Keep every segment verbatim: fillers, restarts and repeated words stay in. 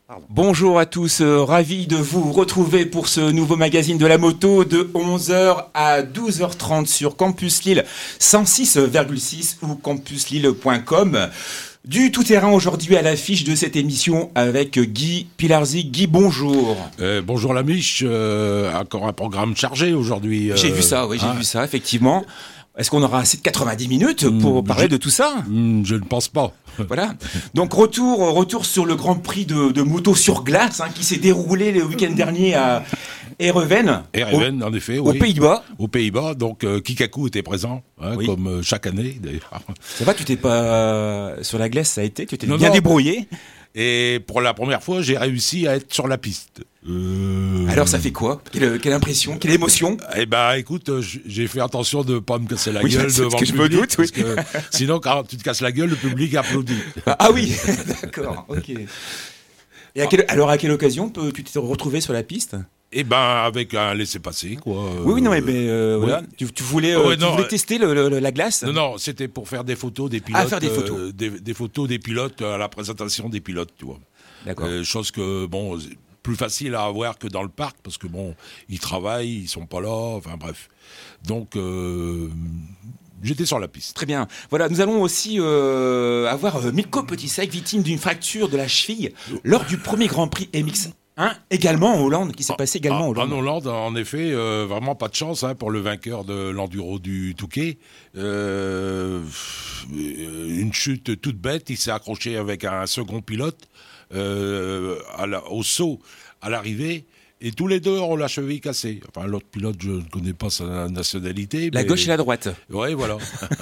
Pardon. Bonjour à tous, euh, ravi de vous retrouver pour ce nouveau magazine de la moto de onze heures à douze heures trente sur Campus Lille cent six virgule six ou campus lille point com. Du tout-terrain aujourd'hui à l'affiche de cette émission avec Guy Pilarzi. Guy, bonjour. Euh, bonjour la Miche, euh, encore un programme chargé aujourd'hui. Euh, j'ai vu ça, oui, j'ai hein. vu ça, effectivement. Est-ce qu'on aura assez de quatre-vingt-dix minutes pour mmh, parler je, de tout ça ? mmh, Je ne pense pas. Voilà. Donc retour, retour sur le Grand Prix de, de moto sur glace hein, qui s'est déroulé le week-end dernier à Ereven. Ereven, en effet, oui. Aux Pays-Bas. Aux Pays-Bas. Donc euh, Kikaku était présent, hein, oui. comme euh, chaque année d'ailleurs. Ça va, tu t'es pas euh, sur la glace, ça a été, tu t'es non, bien non. débrouillé. Et pour la première fois, j'ai réussi à être sur la piste. Euh... Alors ça fait quoi ? quelle, quelle impression ? Quelle émotion ? Eh ben, écoute, j'ai fait attention de ne pas me casser la oui, gueule devant que le je public. Me doute, parce oui. que sinon, quand tu te casses la gueule, le public applaudit. Ah oui, d'accord, ok. Et à quelle, alors à quelle occasion tu t'es retrouvé sur la piste ? Eh ben, avec un laissez-passer, quoi. Oui, oui, non, mais, mais euh, oui. voilà. Tu, tu voulais, euh, ouais, tu non, voulais tester le, le, la glace ? Non, non, c'était pour faire des photos des pilotes. Ah, faire des photos. Euh, des, des photos des pilotes à la présentation des pilotes, tu vois. D'accord. Euh, chose que, bon, plus facile à avoir que dans le parc, parce que, bon, ils travaillent, ils sont pas là, enfin, bref. Donc, euh, j'étais sur la piste. Très bien. Voilà, nous allons aussi euh, avoir euh, Milko Petit-Sac, victime d'une fracture de la cheville lors du premier Grand Prix M X un, également en Hollande, qui s'est passé également en Hollande. En Hollande, en effet, euh, vraiment pas de chance hein, pour le vainqueur de l'enduro du Touquet. Euh, une chute toute bête, il s'est accroché avec un second pilote euh, à la, au saut à l'arrivée. Et tous les deux ont la cheville cassée. Enfin, l'autre pilote, je ne connais pas sa nationalité. La mais... gauche et la droite. Oui, voilà.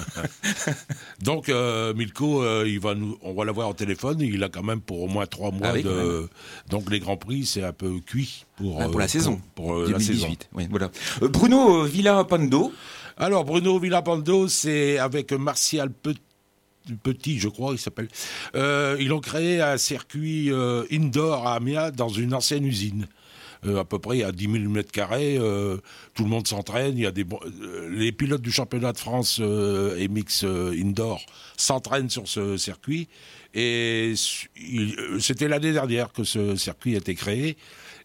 Donc, euh, Milko, euh, il va nous, on va l'avoir au téléphone. Il a quand même pour au moins trois mois ah oui, de. Donc, les Grands Prix, c'est un peu cuit pour, ah, pour la euh, saison. Pour, pour euh, deux mille dix-huit. La saison. Oui, voilà. Euh, Bruno Villarapando. Alors, Bruno Villarapando, c'est avec Martial Petit. Petit, je crois, il s'appelle. Euh, ils ont créé un circuit euh, indoor à Amiens dans une ancienne usine. Euh, à peu près à dix mille mètres carrés, euh, tout le monde s'entraîne. Il y a des bon... euh, les pilotes du championnat de France euh, M X euh, indoor s'entraînent sur ce circuit. Et il... c'était l'année dernière que ce circuit a été créé.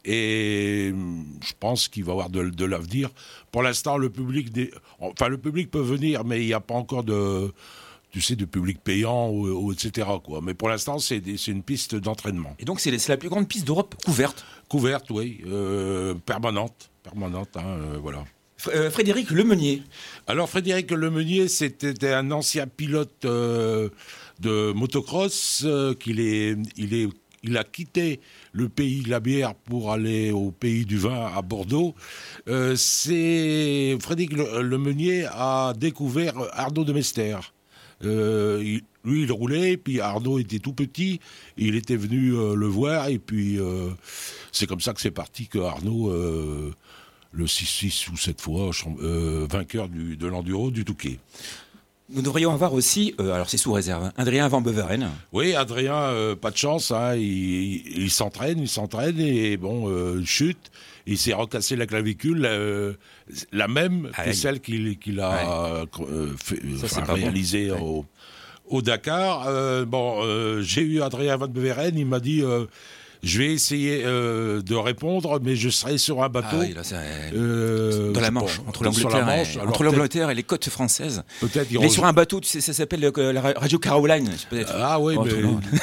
Et je pense qu'il va y avoir de, de l'avenir. Pour l'instant, le public, des... enfin le public peut venir, mais il n'y a pas encore de tu sais, de public payant, ou, ou, et cetera, quoi. Mais pour l'instant, c'est, des, c'est une piste d'entraînement. Et donc, c'est, c'est la plus grande piste d'Europe couverte ? Couverte, oui. Euh, permanente. Permanente, hein, euh, voilà. F- Frédéric Lemeunier. Alors, Frédéric Lemeunier, c'était un ancien pilote euh, de motocross. Euh, qu'il est, il, est, il a quitté le pays de la bière pour aller au pays du vin à Bordeaux. Euh, c'est... Frédéric Lemeunier a découvert Arnaud de Mester. Euh, il, lui, il roulait, puis Arnaud était tout petit, il était venu euh, le voir, et puis euh, c'est comme ça que c'est parti que Arnaud, euh, le six six ou sept fois, euh, vainqueur du, de l'enduro du Touquet. Nous devrions avoir aussi, euh, alors c'est sous réserve, hein, Adrien Van Beveren. Oui, Adrien, euh, pas de chance, hein, il, il, il s'entraîne, il s'entraîne, et bon, euh, chute, il s'est recassé la clavicule, euh, la même Aïe. que celle qu'il, qu'il a euh, fait, Ça, enfin, réalisée bon. au, au Dakar. Euh, bon, euh, j'ai eu Adrien Van Beveren, il m'a dit... Euh, je vais essayer euh, de répondre, mais je serai sur un bateau. Ah oui, là, c'est euh, dans la Manche, entre l'Angleterre, la Manche. Et, entre l'Angleterre et les côtes françaises. Peut-être. Il, il est sur un bateau, tu sais, ça s'appelle euh, la Radio Caroline, peut-être. Ah oui, oh, mais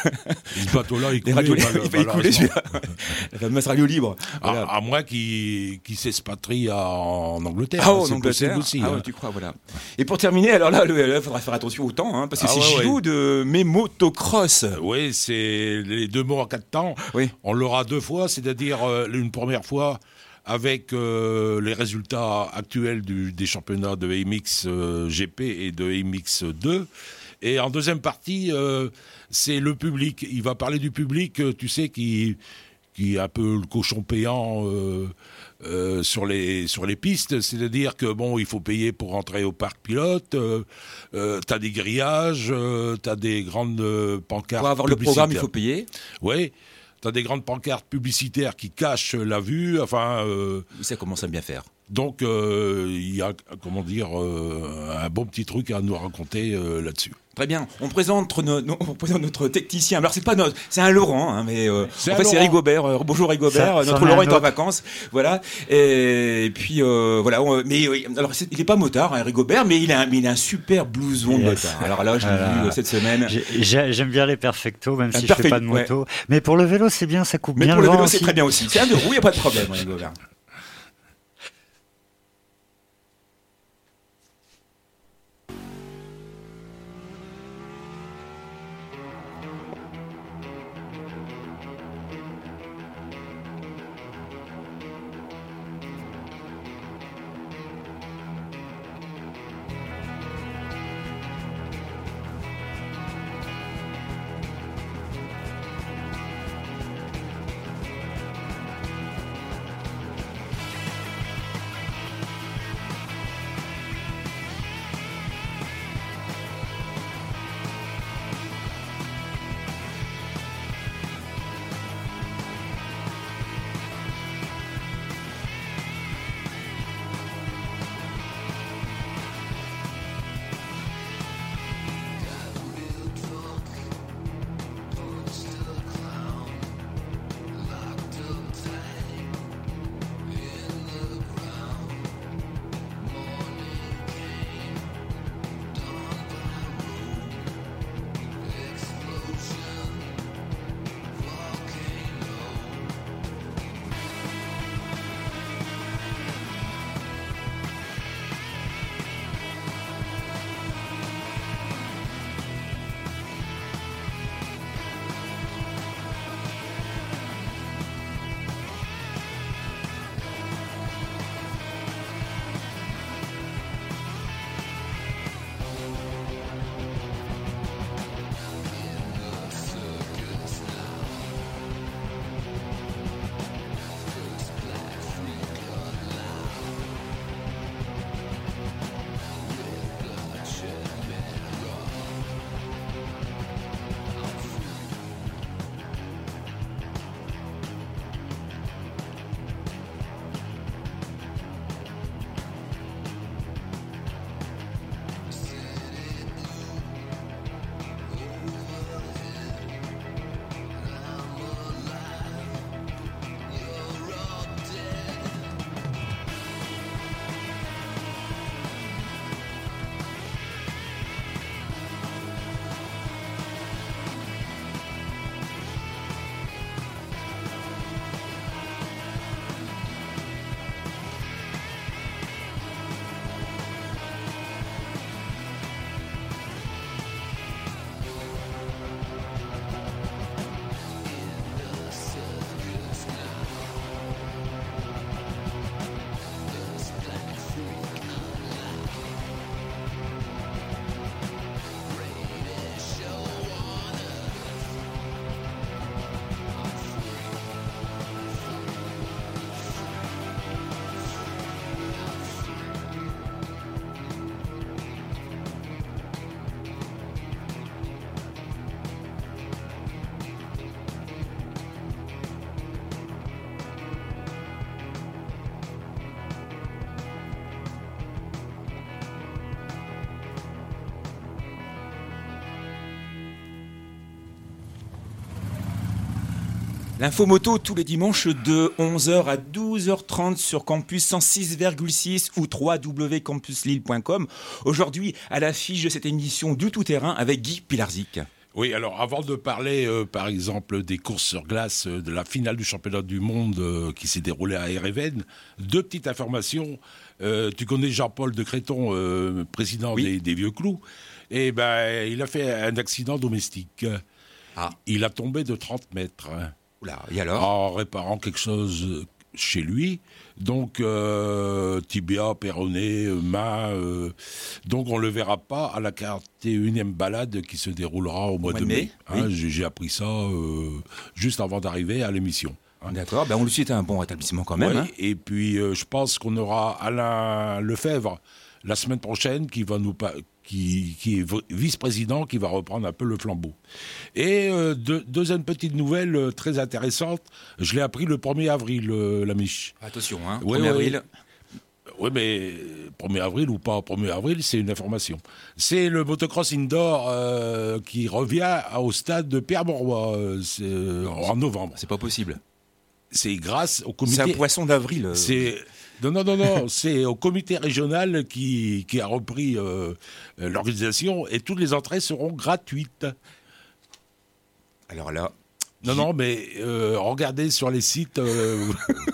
ce bateau-là, il coulait. Il va y couler, celui-là. La fameuse radio libre. Voilà. À, à moins qu'il, qu'il s'expatrie en Angleterre. Ah, en Angleterre aussi. Ah, hein. Ouais, tu crois, voilà. Et pour terminer, alors là, il faudra faire attention au temps, hein, parce que ah, c'est ouais, Gilou ouais. de mes motocross. Oui, c'est les deux mots en quatre temps. Oui. On l'aura deux fois, c'est-à-dire euh, une première fois avec euh, les résultats actuels du, des championnats de M X euh, G P et de M X deux. Et en deuxième partie, euh, c'est le public. Il va parler du public, tu sais, qui, qui est un peu le cochon payant euh, euh, sur, les, sur les pistes. C'est-à-dire que, bon, il faut payer pour rentrer au parc pilote. Euh, euh, t'as des grillages, euh, t'as des grandes euh, pancartes. Pour avoir le programme, il faut payer. Oui. T'as des grandes pancartes publicitaires qui cachent la vue, enfin... Euh... Ça commence à bien faire. Donc, euh, il y a, comment dire, euh, un bon petit truc à nous raconter euh, là-dessus. Très bien. On présente, no, no, on présente notre technicien. Alors c'est pas notre, c'est un Laurent, hein, mais euh, c'est en fait c'est Rigobert. Euh, bonjour Rigobert. Ça, notre Laurent est en vacances, voilà. Et, et puis euh, voilà. On, mais oui, alors c'est, il est pas motard, hein, Rigobert, mais il a, un, mais il a un super blouson yes. de motard. Alors là, je l'ai voilà. vu euh, cette semaine. J'ai, j'aime bien les perfectos, même un si perfect, je fais pas de moto. Ouais. Mais pour le vélo, c'est bien, ça coupe mais bien le vent. Mais pour le vélo, aussi. c'est très bien aussi. C'est un de roue, il y a pas de problème, Rigobert. L'info moto tous les dimanches de onze heures à douze heures trente sur Campus cent six virgule six ou w w w point campus lille point com. Aujourd'hui, à l'affiche de cette émission du tout-terrain avec Guy Pilarzik. Oui, alors avant de parler, euh, par exemple, des courses sur glace, euh, de la finale du championnat du monde euh, qui s'est déroulée à Ereven, deux petites informations. Euh, tu connais Jean-Paul de Créton, euh, président oui. des, des Vieux Clous. Et ben, il a fait un accident domestique. Ah. Il a tombé de trente mètres. Oula, et alors ? En réparant quelque chose chez lui. Donc, euh, tibia, péroné, main. Euh, donc, on ne le verra pas à la quarante et unième balade qui se déroulera au mois, au mois de mai. mai. Hein, oui. j'ai, j'ai appris ça euh, juste avant d'arriver à l'émission. Hein. D'accord, ben on lui souhaite un bon rétablissement quand même. Ouais, hein. Et puis, euh, je pense qu'on aura Alain Lefebvre la semaine prochaine qui va nous pa- qui, qui est vice-président, qui va reprendre un peu le flambeau. Et euh, deux, deuxième petite nouvelle euh, très intéressante, je l'ai appris le premier avril, euh, la Miche. Attention, hein, ouais, premier ouais, avril. Oui, mais premier avril ou pas premier avril, c'est une information. C'est le motocross indoor euh, qui revient au stade de Pierre-Mauroy euh, en novembre. C'est pas possible. C'est grâce au comité... C'est un poisson d'avril. C'est... Non, non, non, non. C'est au comité régional qui, qui a repris euh, l'organisation et toutes les entrées seront gratuites. Alors là... Non, non, mais euh, regardez sur les sites... Euh...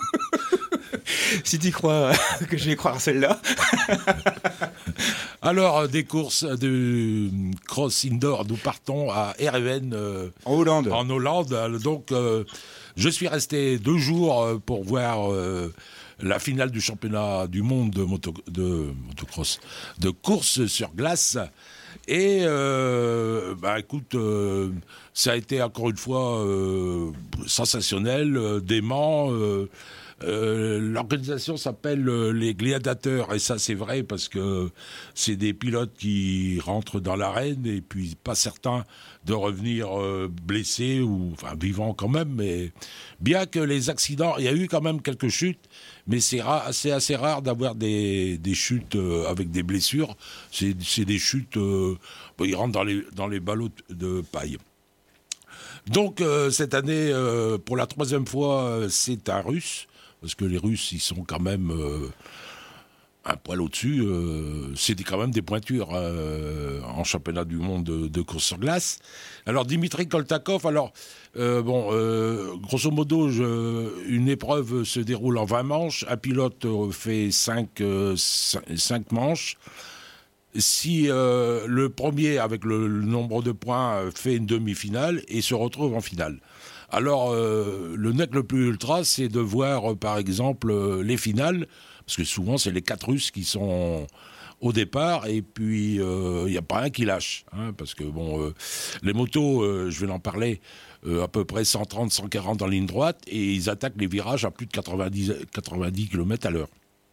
Si tu crois que je vais croire celle-là. Alors, des courses de cross indoor, nous partons à Ereveen. Euh, en Hollande. En Hollande. Donc, euh, je suis resté deux jours pour voir euh, la finale du championnat du monde de, moto, de motocross, de course sur glace. Et, euh, bah, écoute, euh, ça a été encore une fois euh, sensationnel, euh, dément. Euh, Euh, l'organisation s'appelle euh, les Gladiateurs et ça c'est vrai parce que c'est des pilotes qui rentrent dans l'arène et puis pas certains de revenir euh, blessés ou enfin vivants quand même, mais bien que les accidents, il y a eu quand même quelques chutes, mais c'est, ra- c'est assez rare d'avoir des, des chutes euh, avec des blessures. C'est, c'est des chutes, euh, bon, ils rentrent dans les, dans les ballots de paille. Donc euh, cette année, euh, pour la troisième fois, euh, c'est un Russe. Parce que les Russes, ils sont quand même euh, un poil au-dessus. Euh, c'est quand même des pointures euh, en championnat du monde de, de course sur glace. Alors, Dimitri Koltakov, alors, euh, bon, euh, grosso modo, je, une épreuve se déroule en vingt manches. Un pilote fait cinq, euh, cinq manches. Si euh, le premier, avec le, le nombre de points, fait une demi-finale et se retrouve en finale. Alors, euh, le nec le plus ultra, c'est de voir, euh, par exemple, euh, les finales, parce que souvent, c'est les quatre Russes qui sont au départ, et puis il euh, n'y a pas un qui lâche, hein, parce que, bon, euh, les motos, euh, je vais en parler, euh, à peu près cent trente, cent quarante en ligne droite, et ils attaquent les virages à plus de quatre-vingt-dix, quatre-vingt-dix kilomètres à l'heure.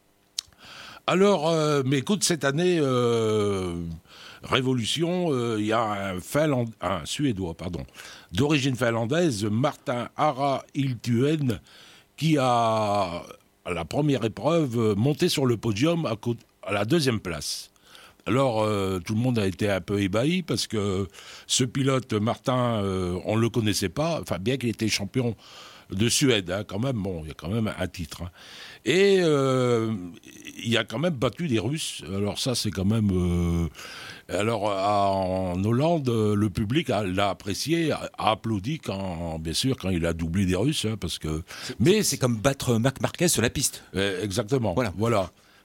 Alors, euh, mais écoute, cette année... Euh, Révolution, il euh, y a un, Finland, un Suédois pardon, d'origine finlandaise, Martin Ara Iltuen, qui a, à la première épreuve, monté sur le podium à, côté, à la deuxième place. Alors, euh, tout le monde a été un peu ébahi parce que ce pilote, Martin, euh, on ne le connaissait pas, enfin, bien qu'il était champion de Suède, hein, quand même, bon, il y a quand même un titre. Hein. Et euh, il a quand même battu des Russes. Alors ça, c'est quand même... Euh, alors, à, en Hollande, le public a, l'a apprécié, a, a applaudi, quand, bien sûr, quand il a doublé des Russes, hein, parce que... C'est, mais c'est comme battre Marc Marquez sur la piste. Euh, exactement. Voilà. Voilà.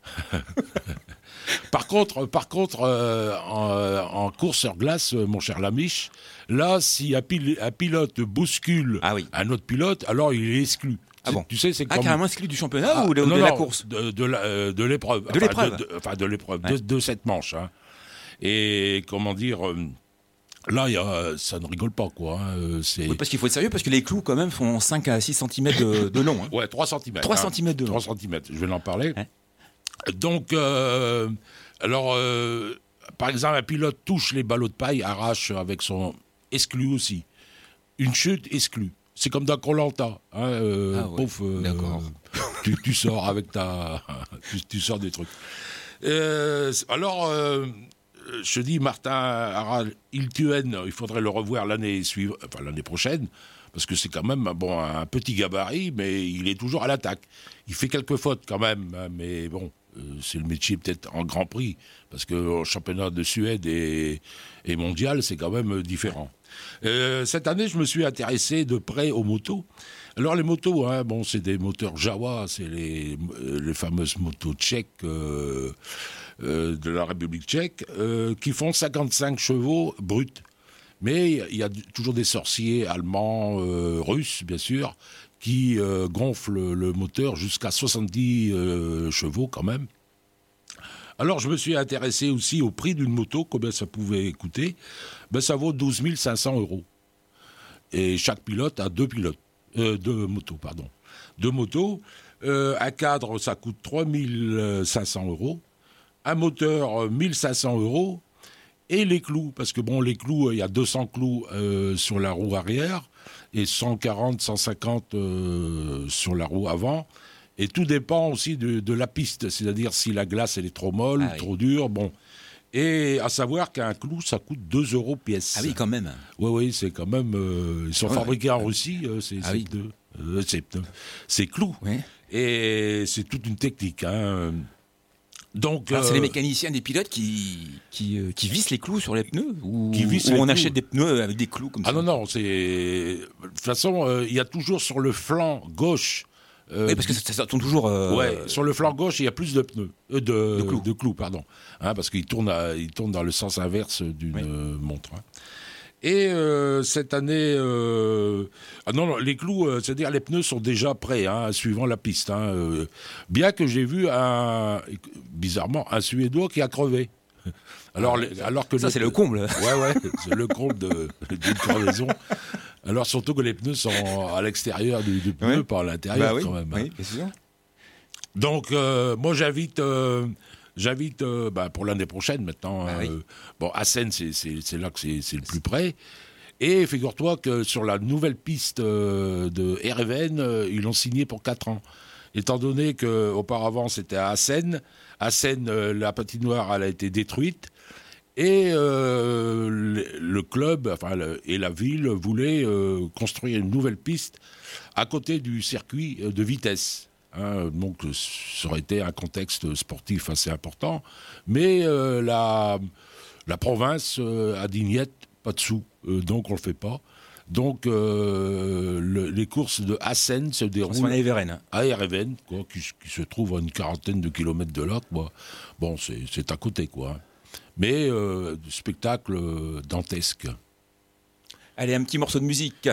Par contre, par contre euh, en, en course sur glace, mon cher Lamiche, là, si un, pil- un pilote bouscule ah oui. un autre pilote, alors il est exclu. Ah bon. Tu sais, c'est ah, comme... carrément exclu du championnat ah, ou de, non, de non, la course de, de, la, euh, de l'épreuve. De enfin, l'épreuve de, de, Enfin, de l'épreuve, ouais. de, de cette manche. Hein. Et comment dire... Euh, Là, y a, ça ne rigole pas, quoi. Hein. C'est... Oui, parce qu'il faut être sérieux, parce que les clous, quand même, font cinq à six centimètres de, de long. Hein. Ouais, trois centimètres. trois hein. centimètres de long. trois centimètres, je vais en parler. Hein. Donc, euh, alors, euh, par exemple, un pilote touche les ballots de paille, arrache avec son... exclu aussi. Une chute exclue. C'est comme dans Koh-Lanta. Hein, euh, ah ouais. Pauf, euh, D'accord. Tu, tu sors avec ta... tu, tu sors des trucs. Euh, alors... Euh, je dis, Martin Harald Iltuen, il faudrait le revoir l'année suivante, enfin l'année prochaine, parce que c'est quand même bon, un petit gabarit, mais il est toujours à l'attaque. Il fait quelques fautes quand même, mais bon, euh, c'est le métier peut-être en Grand Prix, parce que le championnat de Suède et, et mondial, c'est quand même différent. Euh, cette année, je me suis intéressé de près aux motos. Alors les motos, hein, bon, c'est des moteurs Jawa, c'est les, les fameuses motos tchèques euh, euh, de la République tchèque, euh, qui font cinquante-cinq chevaux bruts. Mais il y a toujours des sorciers allemands, euh, russes, bien sûr, qui euh, gonflent le moteur jusqu'à soixante-dix euh, chevaux quand même. Alors je me suis intéressé aussi au prix d'une moto, combien ça pouvait coûter. Ben, ça vaut douze mille cinq cents euros. Et chaque pilote a deux pilotes. Euh, deux motos, pardon. Deux motos. Euh, un cadre, ça coûte trois mille cinq cents euros. Un moteur, mille cinq cents euros. Et les clous, parce que bon, les clous, il y a deux cents clous euh, sur la roue arrière et cent quarante, cent cinquante euh, sur la roue avant. Et tout dépend aussi de, de la piste, c'est-à-dire si la glace elle est trop molle, ah, trop oui. dure, bon. Et à savoir qu'un clou, ça coûte deux euros pièce. Ah oui, quand même. Oui, oui, c'est quand même... Euh, ils sont ouais, fabriqués ouais. en Russie, euh, c'est, ah c'est, oui. de, euh, c'est, c'est clou. Oui. Et c'est toute une technique, hein. Donc, Alors, euh, c'est les mécaniciens, des pilotes qui, qui, euh, qui vissent les clous sur les pneus ou, qui vissent ou les on clous. achète des pneus avec des clous comme ah ça. Ah non, non, c'est... De toute façon, il euh, y a toujours sur le flanc gauche... Euh, oui, parce que ça, ça tourne toujours... Euh... Ouais, sur le flanc gauche, il y a plus de pneus, euh, de, de, clous. de clous, pardon. Hein, parce qu'ils tournent, à, ils tournent dans le sens inverse d'une oui. euh, montre. Hein. Et euh, cette année... Euh... Ah non, non, les clous, euh, c'est-à-dire les pneus sont déjà prêts, hein, suivant la piste. Hein, euh... Bien que j'ai vu, un, bizarrement, un Suédois qui a crevé. Alors, ah, les, alors que ça, les... c'est le comble. Ouais, ouais, c'est le comble de, d'une crevaison. Alors, surtout que les pneus sont à l'extérieur du, du pneu, ouais. pas à l'intérieur, bah oui, quand même. Oui, bien sûr. Donc, euh, moi, j'invite... Euh, J'invite, euh, bah, pour l'année prochaine maintenant, bah, euh, oui. bon, Assen, c'est, c'est, c'est là que c'est, c'est le plus près. Et figure-toi que sur la nouvelle piste euh, de Ereven, euh, ils l'ont signé pour quatre ans. Étant donné qu'auparavant, c'était à Assen. Assen, euh, la patinoire, elle a été détruite. Et euh, le, le club enfin, le, et la ville voulaient euh, construire une nouvelle piste à côté du circuit de vitesse. Hein, donc, ça aurait été un contexte sportif assez important. Mais euh, la, la province euh, a dit niet, pas de sous, euh, donc on ne le fait pas. Donc, euh, le, les courses de Assen se déroulent à Ereven. À Ereven, quoi, qui, qui se trouve à une quarantaine de kilomètres de là. Quoi. Bon, c'est, c'est à côté, quoi. Mais euh, spectacle dantesque. Allez, un petit morceau de musique.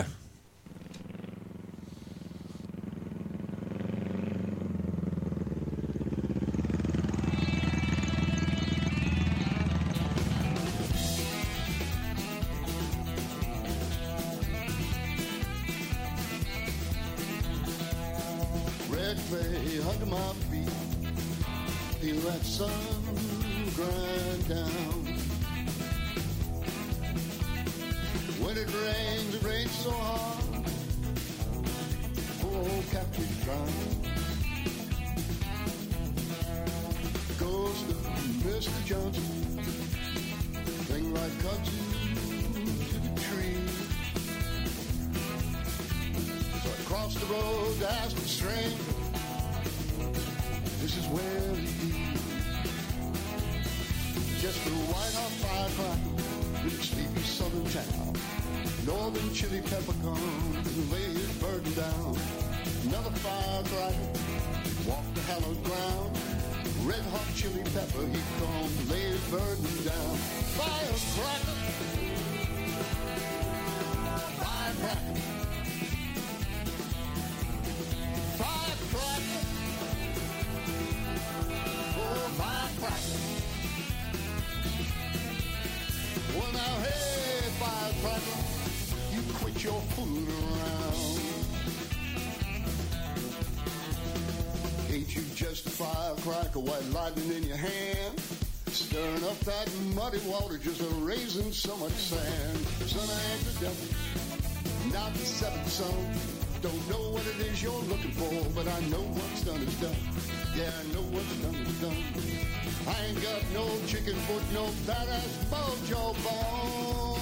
Firecracker, white lightning in your hand, stirring up that muddy water, just a raising so much sand. Son, I ain't the devil, not the seventh son. Don't know what it is you're looking for, but I know what's done is done. Yeah, I know what's done is done. I ain't got no chicken foot, no badass mojo bone.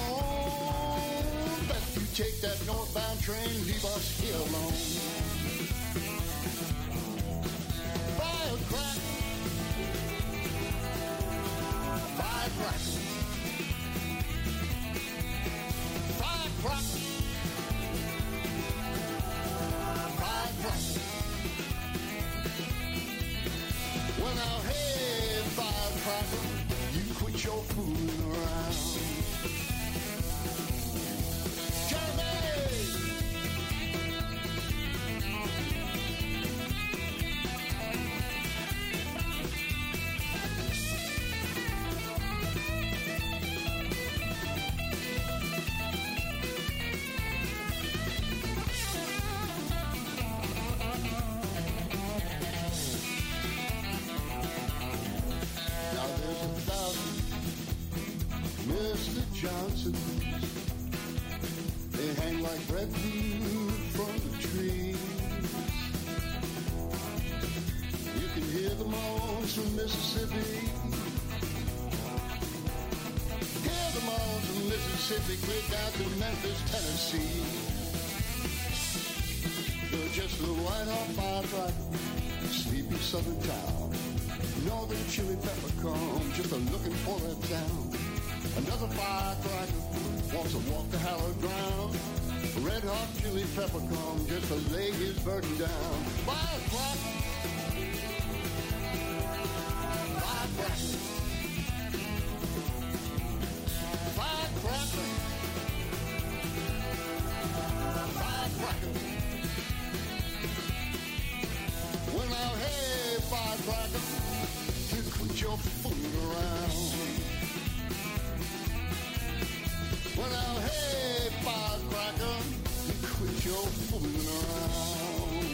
Bet you take that northbound train, leave us here alone. Firecracker, firecracker, firecracker, firecracker. Well now, hey, firecracker, you quit your fooling around. Jeremy! Johnsons, they hang like breadfruit from the trees. moans from Mississippi. Hear the moans from Mississippi, clear down to Memphis, Tennessee. They're just a white-hot firecracker, sleepy southern town. Northern chili pepper come, just a looking for that town. Another firecracker wants to walk the hallowed ground. Red hot chili pepper come, just to lay his burden down. Firecracker, firecracker, firecracker, firecracker. Well now, hey, firecracker, you quit your fooling around. Well now, hey, firecracker, you quit your fooling around.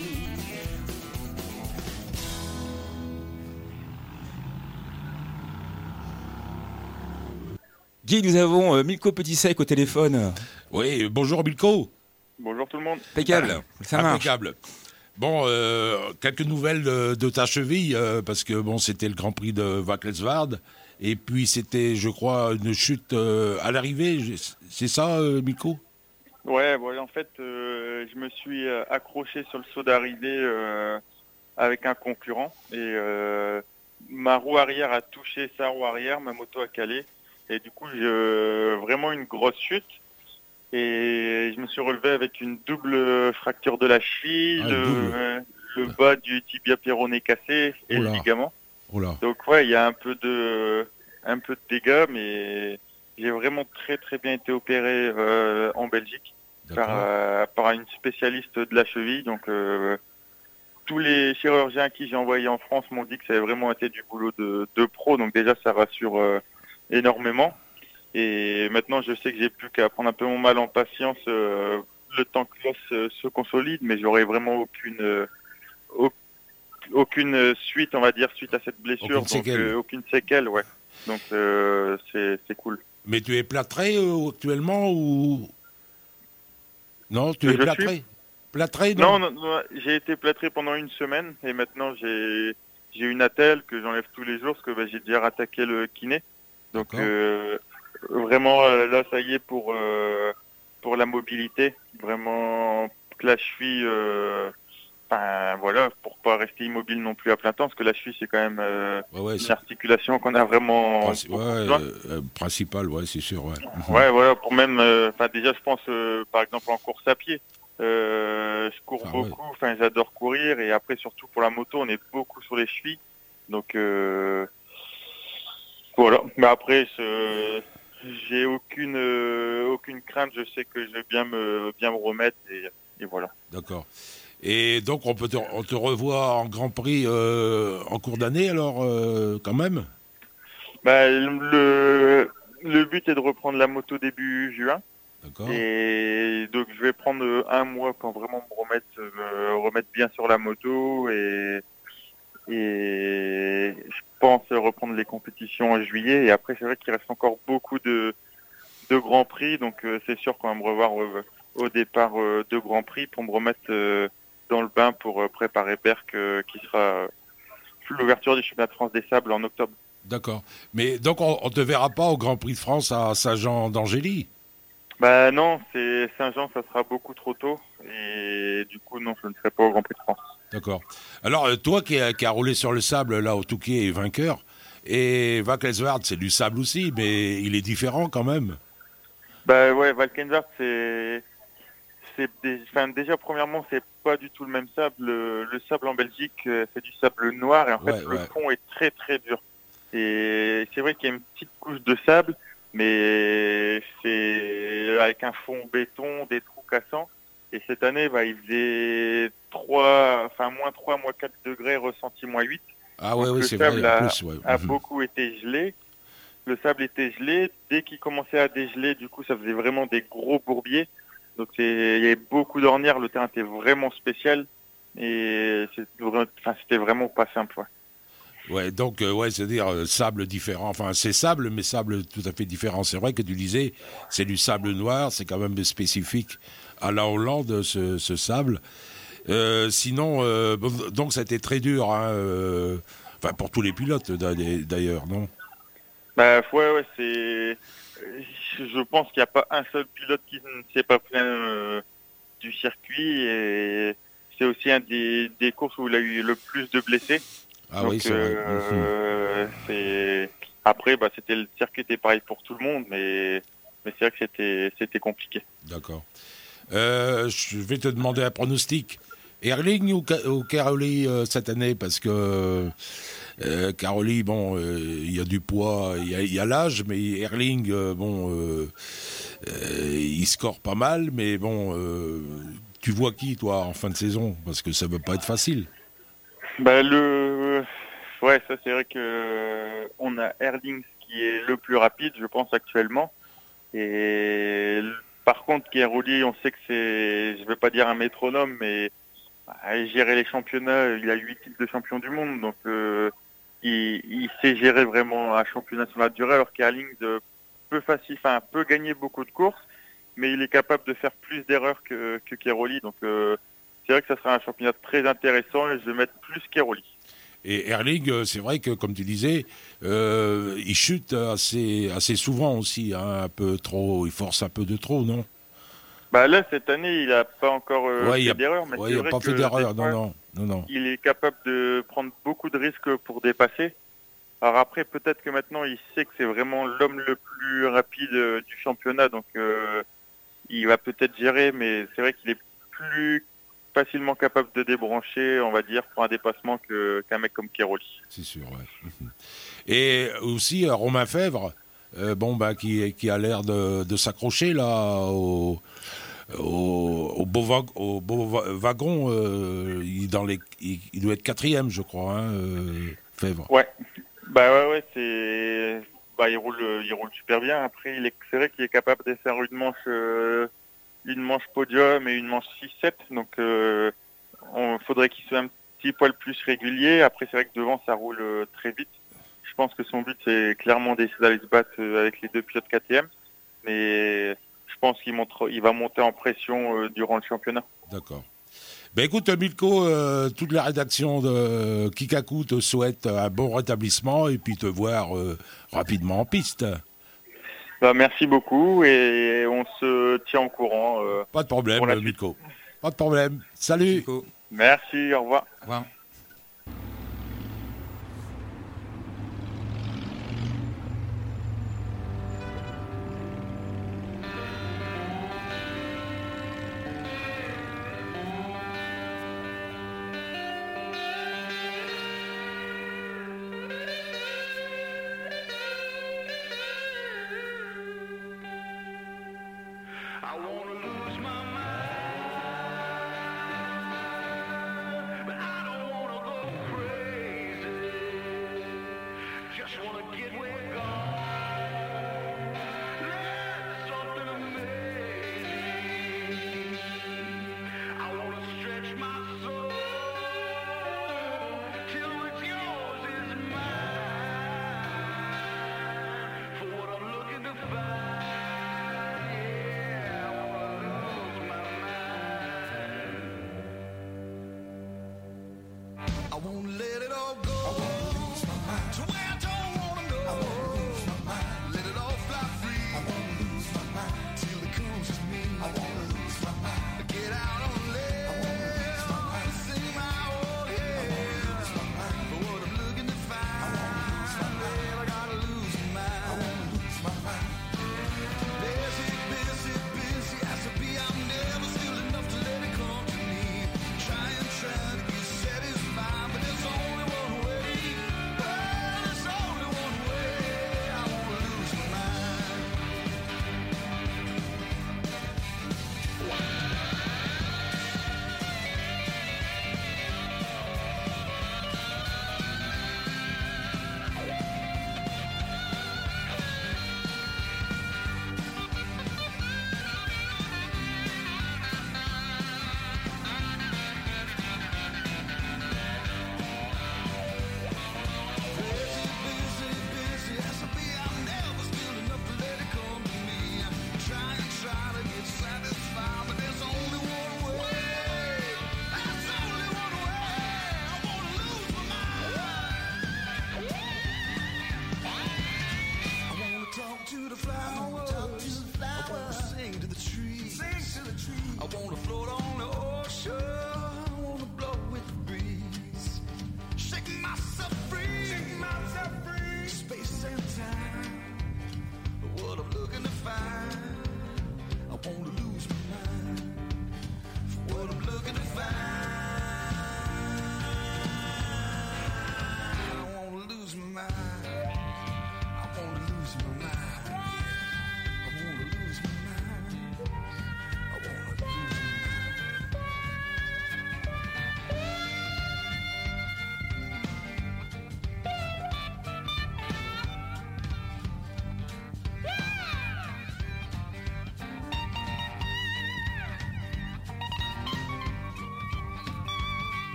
Guy, nous avons euh, Milko Petit-Sec au téléphone. Oui, bonjour Milko. Bonjour tout le monde. Impeccable, ça marche. Impeccable. Bon, euh, quelques nouvelles de, de ta cheville, euh, parce que bon, c'était le Grand Prix de Wacklesward, et puis c'était, je crois, une chute euh, à l'arrivée. C'est ça, euh, Milko ? Ouais, voilà, en fait, euh, je me suis euh, accroché sur le saut d'arrivée euh, avec un concurrent, et euh, ma roue arrière a touché sa roue arrière, ma moto a calé, et du coup, j'ai vraiment une grosse chute. Et je me suis relevé avec une double fracture de la cheville, ah, le, euh, le bas du tibia péroné cassé et Oula. le ligament. Oula. Donc ouais, il y a un peu de un peu de dégâts, mais j'ai vraiment très très bien été opéré euh, en Belgique par, euh, par une spécialiste de la cheville. Donc euh, tous les chirurgiens à qui j'ai envoyé en France m'ont dit que ça avait vraiment été du boulot de, de pro. Donc déjà ça rassure euh, énormément. Et maintenant, je sais que j'ai plus qu'à prendre un peu mon mal en patience euh, le temps que l'os euh, se consolide, mais j'aurai vraiment aucune euh, au, aucune suite, on va dire, suite à cette blessure. Aucune donc séquelle. Euh, aucune séquelle, ouais. Donc euh, c'est c'est cool. Mais tu es plâtré euh, actuellement ou non? Tu Que es je plâtré. suis Plâtré, non, Non, non, non, j'ai été plâtré pendant une semaine et maintenant j'ai j'ai une attelle que j'enlève tous les jours parce que bah, j'ai déjà rattaqué le kiné. Donc euh, vraiment euh, là ça y est pour euh, pour la mobilité, vraiment que la cheville euh, ben voilà, pour pas rester immobile non plus à plein temps parce que la cheville c'est quand même euh, ouais, ouais, une articulation qu'on a vraiment Princi- ouais, euh, euh, principal, ouais, c'est sûr, ouais. Ouais, voilà, pour même enfin euh, déjà je pense euh, par exemple en course à pied. Euh, je cours ah, beaucoup, ouais. enfin j'adore courir et après surtout pour la moto on est beaucoup sur les chevilles, donc euh, voilà. Mais après je, j'ai aucune euh, aucune crainte, je sais que je vais bien me bien me remettre et, et voilà. D'accord. Et donc on peut te, on te revoit en Grand Prix euh, en cours d'année alors euh, quand même. Bah, le le but est de reprendre la moto début juin. D'accord. Et donc je vais prendre un mois pour vraiment me remettre, euh, remettre bien sur la moto et, et je pense reprendre les compétitions en juillet. Et après c'est vrai qu'il reste encore beaucoup de, de grands prix, donc euh, c'est sûr qu'on va me revoir euh, au départ euh, de grands prix pour me remettre euh, dans le bain pour euh, préparer Berck euh, qui sera euh, l'ouverture du championnat de France des sables en octobre. D'accord. Mais donc on ne te verra pas au Grand Prix de France à Saint-Jean d'Angély? Bah non, c'est Saint-Jean, ça sera beaucoup trop tôt. Et du coup, non, je ne serai pas au Grand Prix de France. D'accord. Alors, toi qui as qui a roulé sur le sable, là, au Touquet, est vainqueur. Et Wacklesward, c'est du sable aussi, mais il est différent quand même. Bah ouais, Wacklesward, c'est... c'est des... enfin, déjà, premièrement, c'est pas du tout le même sable. Le, le sable en Belgique, c'est du sable noir. Et en fait, ouais, le ouais. fond est très, très dur. Et c'est vrai qu'il y a une petite couche de sable, mais c'est avec un fond béton, des trous cassants. Et cette année, bah, il faisait trois, enfin, moins trois, moins quatre degrés, ressenti moins huit. Ah ouais, oui, c'est vrai. Le sable sable a, plus, ouais. a mmh. beaucoup été gelé. Le sable était gelé. Dès qu'il commençait à dégeler, du coup, ça faisait vraiment des gros bourbiers. Donc, c'est, il y avait beaucoup d'ornières. Le terrain était vraiment spécial. Et c'est, enfin, c'était vraiment pas simple, ouais. Ouais, donc, euh, ouais, c'est-à-dire euh, sable différent. Enfin, c'est sable, mais sable tout à fait différent. C'est vrai que tu disais, c'est du sable noir, c'est quand même spécifique à la Hollande, ce, ce sable. Euh, sinon, euh, bon, donc, ça a été très dur, hein, euh, Enfin, pour tous les pilotes d'ailleurs, non? Bah ouais, ouais, c'est. Je pense qu'il n'y a pas un seul pilote qui ne s'est pas plaint euh, du circuit et c'est aussi un des, des courses où il a eu le plus de blessés. Ah Donc, oui, c'est euh, vrai. c'est... Après, bah, c'était le circuit était pareil pour tout le monde, mais, mais c'est vrai que c'était, c'était compliqué. D'accord. Euh, je vais te demander un pronostic. Herling ou, ou Cairoli euh, cette année? Parce que euh, Cairoli, bon, il euh, y a du poids, il y, y a l'âge, mais Herling, euh, bon, euh, euh, il score pas mal, mais bon, euh, tu vois qui, toi, en fin de saison? Parce que ça ne veut pas être facile. Bah, le... Ouais, ça c'est vrai que on a Herling qui est le plus rapide, je pense, actuellement. Et par contre, Cairoli, on sait que c'est, je vais pas dire un métronome, mais à gérer les championnats, il a huit titres de champion du monde, donc euh, il, il sait gérer vraiment un championnat sur la durée, alors qu'Herling peut facile, enfin peut gagner beaucoup de courses, mais il est capable de faire plus d'erreurs que que Cairoli, donc euh, c'est vrai que ça sera un championnat très intéressant et je vais mettre plus Cairoli. Et Herling, c'est vrai que, comme tu disais, euh, il chute assez, assez souvent aussi, hein, un peu trop, il force un peu de trop, non? Bah là, cette année, il n'a pas encore euh, ouais, fait d'erreur. Mais ouais, c'est il n'a vrai pas que fait d'erreur, non, fois, non, non, non. Il est capable de prendre beaucoup de risques pour dépasser. Alors après, peut-être que maintenant, il sait que c'est vraiment l'homme le plus rapide euh, du championnat, donc euh, il va peut-être gérer, mais c'est vrai qu'il est plus facilement capable de débrancher, on va dire, pour un dépassement que, qu'un mec comme Cairoli. C'est sûr, ouais. Et aussi, euh, Romain Fèvre, euh, bon, bah, qui, qui a l'air de, de s'accrocher, là, au... Au, au, beau, va, au beau va, wagon, euh, il, dans les, il, il doit être quatrième, je crois, hein, euh, Fèvre. Ouais, bah ouais, ouais, c'est, bah il roule, il roule super bien. Après, il est, c'est vrai qu'il est capable de faire une manche, euh, une manche podium et une manche six sept. Donc, euh, on faudrait qu'il soit un petit poil plus régulier. Après, c'est vrai que devant, ça roule euh, très vite. Je pense que son but, c'est clairement d'essayer d'aller se battre euh, avec les deux pilotes K T M, mais je pense qu'il monte, il va monter en pression euh, durant le championnat. D'accord. Ben écoute, Milko, euh, toute la rédaction de Kikaku te souhaite un bon rétablissement et puis te voir euh, rapidement en piste. Bah, merci beaucoup et on se tient au courant. Euh, Pas de problème, Milko. Pas de problème. Salut. Milko. Merci, au revoir. Au revoir.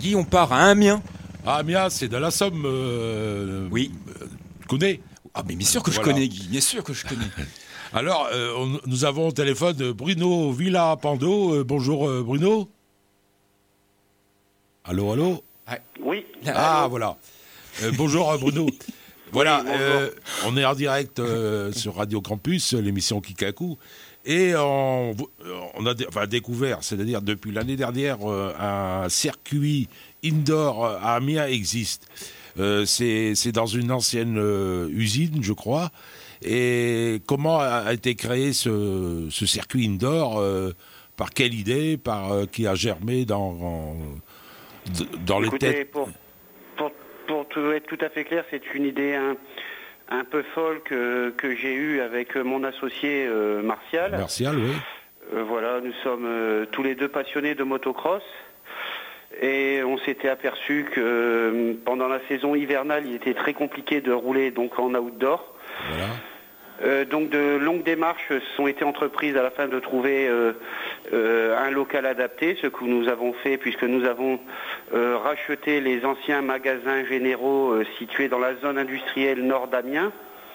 Guy, on part à Amiens. Ah, Amiens, c'est de la Somme. Euh, oui. Euh, tu connais ? Ah, mais bien sûr que voilà. je connais, Guy. Bien sûr que je connais. Alors, euh, on, nous avons au téléphone Bruno Villarapando. Euh, bonjour, euh, Bruno. Allô, allô ? Oui. Ah, allô. voilà. Euh, bonjour, Bruno. Voilà, oui, euh, on est en direct euh, sur Radio Campus, l'émission Kikaku, et on, on a dé, enfin, découvert, c'est-à-dire depuis l'année dernière, euh, un circuit indoor à Amiens existe. Euh, c'est, c'est dans une ancienne euh, usine, je crois. Et comment a été créé ce, ce circuit indoor euh, par quelle idée, par euh, qui a germé dans, en, dans les Écoutez, têtes pour, pour, pour tout être tout à fait clair, c'est une idée un, un peu folle que, que j'ai eue avec mon associé euh, Martial. Martial, oui. Euh, voilà, nous sommes euh, tous les deux passionnés de motocross. Et on s'était aperçu que euh, pendant la saison hivernale, il était très compliqué de rouler donc en outdoor. Voilà. Euh, donc de longues démarches sont été entreprises à la fin de trouver euh, euh, un local adapté, ce que nous avons fait puisque nous avons euh, racheté les anciens magasins généraux euh, situés dans la zone industrielle nord d'Amiens.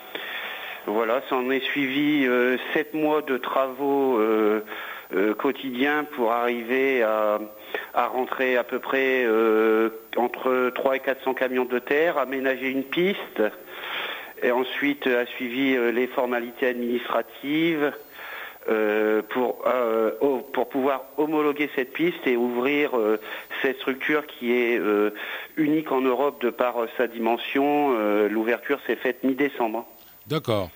Voilà, ça en est suivi euh, sept mois de travaux euh, euh, quotidiens pour arriver à, à rentrer à peu près euh, entre trois et quatre cents camions de terre, aménager une piste. Et ensuite a suivi euh, les formalités administratives euh, pour, euh, oh, pour pouvoir homologuer cette piste et ouvrir euh, cette structure qui est euh, unique en Europe de par euh, sa dimension. Euh, l'ouverture s'est faite mi-décembre. D'accord.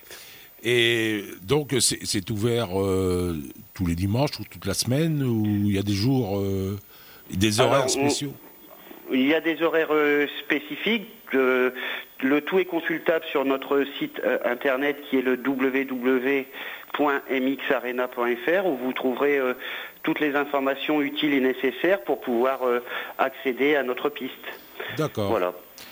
Et donc c'est, c'est ouvert euh, tous les dimanches ou toute la semaine, ou il y a des jours, euh, des horaires Alors, spéciaux on, Il y a des horaires euh, spécifiques. Euh, le tout est consultable sur notre site euh, internet qui est le w w w point m x arena point f r où vous trouverez euh, toutes les informations utiles et nécessaires pour pouvoir euh, accéder à notre piste. D'accord. Voilà.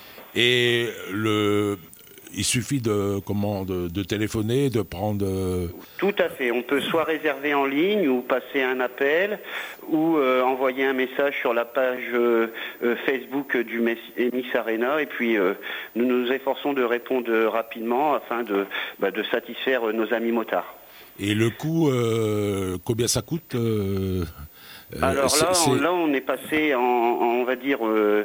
Et le... il suffit de, comment, de, de téléphoner, de prendre... Euh... Tout à fait. On peut soit réserver en ligne ou passer un appel ou euh, envoyer un message sur la page euh, euh, Facebook du M X Arena et puis euh, nous nous efforçons de répondre rapidement afin de, bah, de satisfaire euh, nos amis motards. Et le coût, euh, combien ça coûte euh, Alors c'est, là, c'est... On, là, on est passé en, en on va dire... Euh,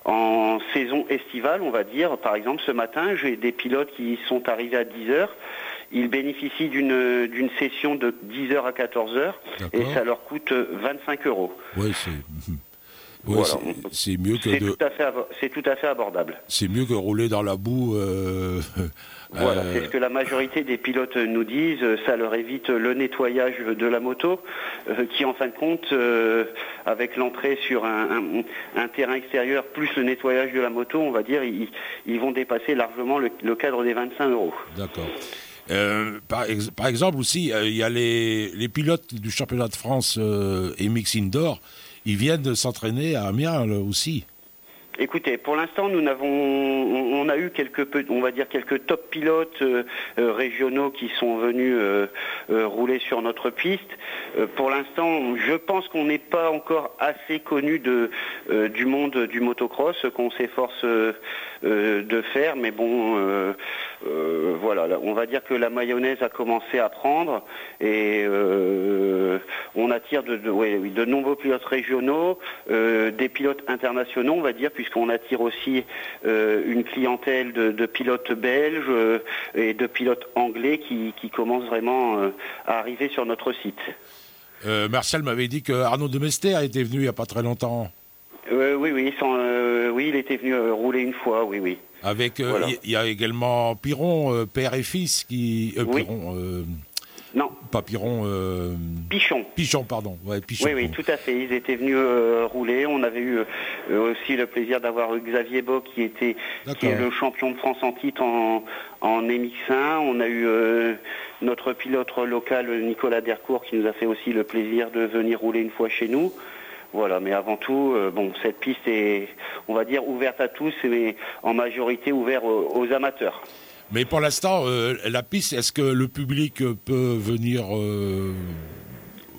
en saison estivale, on va dire. Par exemple, ce matin, j'ai des pilotes qui sont arrivés à dix heures. Ils bénéficient d'une, d'une session de dix heures à quatorze heures. D'accord. Et ça leur coûte vingt-cinq euros. Oui, c'est... Ouais, voilà. c'est, c'est mieux que c'est de... tout à fait, c'est tout à fait abordable. C'est mieux que rouler dans la boue. Euh... Voilà, euh... c'est ce que la majorité des pilotes nous disent. Ça leur évite le nettoyage de la moto, euh, qui en fin de compte, euh, avec l'entrée sur un, un, un terrain extérieur plus le nettoyage de la moto, on va dire, ils, ils vont dépasser largement le, le cadre des vingt-cinq euros. D'accord. Euh, par, ex- par exemple aussi, il euh, y a les, les pilotes du championnat de France euh, M X Indoor. Ils viennent de s'entraîner à Amiens là, aussi. Écoutez, pour l'instant, nous n'avons, on a eu quelques, on va dire quelques top pilotes euh, euh, régionaux qui sont venus euh, euh, rouler sur notre piste. Euh, pour l'instant, je pense qu'on n'est pas encore assez connu de euh, du monde du motocross, qu'on s'efforce euh, euh, de faire. Mais bon, euh, euh, voilà, on va dire que la mayonnaise a commencé à prendre et euh, on attire de, de, ouais, de nombreux pilotes régionaux, euh, des pilotes internationaux, on va dire, puisqu'on attire aussi euh, une clientèle de, de pilotes belges euh, et de pilotes anglais qui, qui commencent vraiment euh, à arriver sur notre site. Euh, Martial m'avait dit que Arnaud Demester était venu il n'y a pas très longtemps. Euh, oui, oui, sans, euh, oui, il était venu euh, rouler une fois, oui, oui. Avec, il euh, voilà. y, y a également Piron, euh, père et fils, qui... Euh, oui. Piron, euh, non. Pas Piron. Euh... Pichon. Pichon, pardon. Ouais, Pichon. Oui, oui, tout à fait. Ils étaient venus euh, rouler. On avait eu euh, aussi le plaisir d'avoir Xavier Beau, qui était qui est le champion de France en titre en, en M X un. On a eu euh, notre pilote local, Nicolas Dercourt, qui nous a fait aussi le plaisir de venir rouler une fois chez nous. Voilà, mais avant tout, euh, bon, cette piste est, on va dire, ouverte à tous, mais en majorité ouverte aux, aux amateurs. Mais pour l'instant, euh, la piste, est-ce que le public peut venir euh,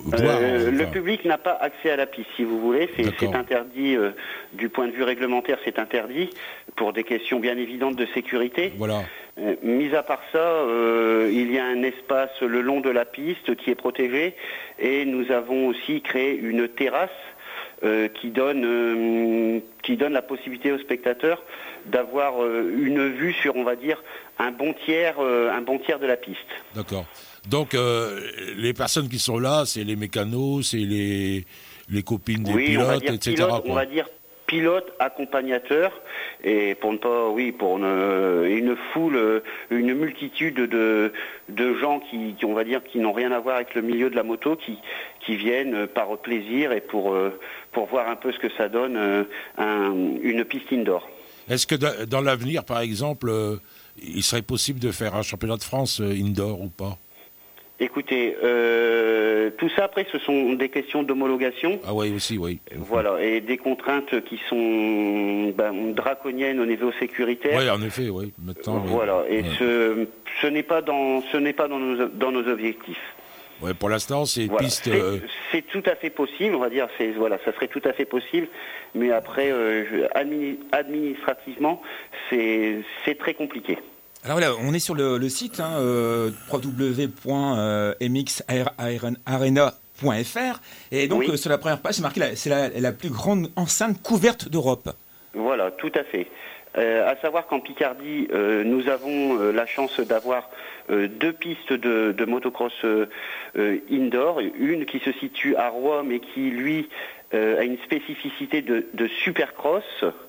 voir, euh, enfin. Le public n'a pas accès à la piste, si vous voulez. C'est, c'est interdit, euh, du point de vue réglementaire, c'est interdit, pour des questions bien évidentes de sécurité. Voilà. Euh, mis à part ça, euh, il y a un espace le long de la piste qui est protégé, et nous avons aussi créé une terrasse euh, qui donne euh, qui donne la possibilité aux spectateurs d'avoir euh, une vue sur, on va dire, un bon tiers, euh, un bon tiers de la piste. D'accord. Donc, euh, les personnes qui sont là, c'est les mécanos, c'est les, les copines des oui, pilotes, on va dire et cetera. Pilote, quoi. On va dire pilote, accompagnateur, et pour ne pas, oui, pour une, une foule, une multitude de, de gens qui, qui, on va dire, qui n'ont rien à voir avec le milieu de la moto, qui, qui viennent par plaisir et pour, pour voir un peu ce que ça donne, un, une piste indoor. Est-ce que dans l'avenir, par exemple, il serait possible de faire un championnat de France indoor ou pas ? Écoutez, euh, tout ça après ce sont des questions d'homologation. Ah oui, aussi, oui. Voilà, et des contraintes qui sont ben, draconiennes au niveau sécuritaire. Oui, en effet, oui. Maintenant, voilà, oui. et ouais. ce, ce n'est pas dans, ce n'est pas dans nos, dans nos objectifs. Ouais, pour l'instant, c'est voilà. piste. C'est, euh... c'est tout à fait possible, on va dire. C'est voilà, ça serait tout à fait possible, mais après, euh, administrativement, c'est c'est très compliqué. Alors voilà, on est sur le, le site hein, euh, w w w point m x arena point f r et donc oui. euh, sur la première page, c'est marqué la, c'est la, la plus grande enceinte couverte d'Europe. Voilà, tout à fait. Euh, à savoir qu'en Picardie, euh, nous avons euh, la chance d'avoir euh, deux pistes de, de motocross euh, euh, indoor, une qui se situe à Rouen mais qui, lui, euh, a une spécificité de, de supercross.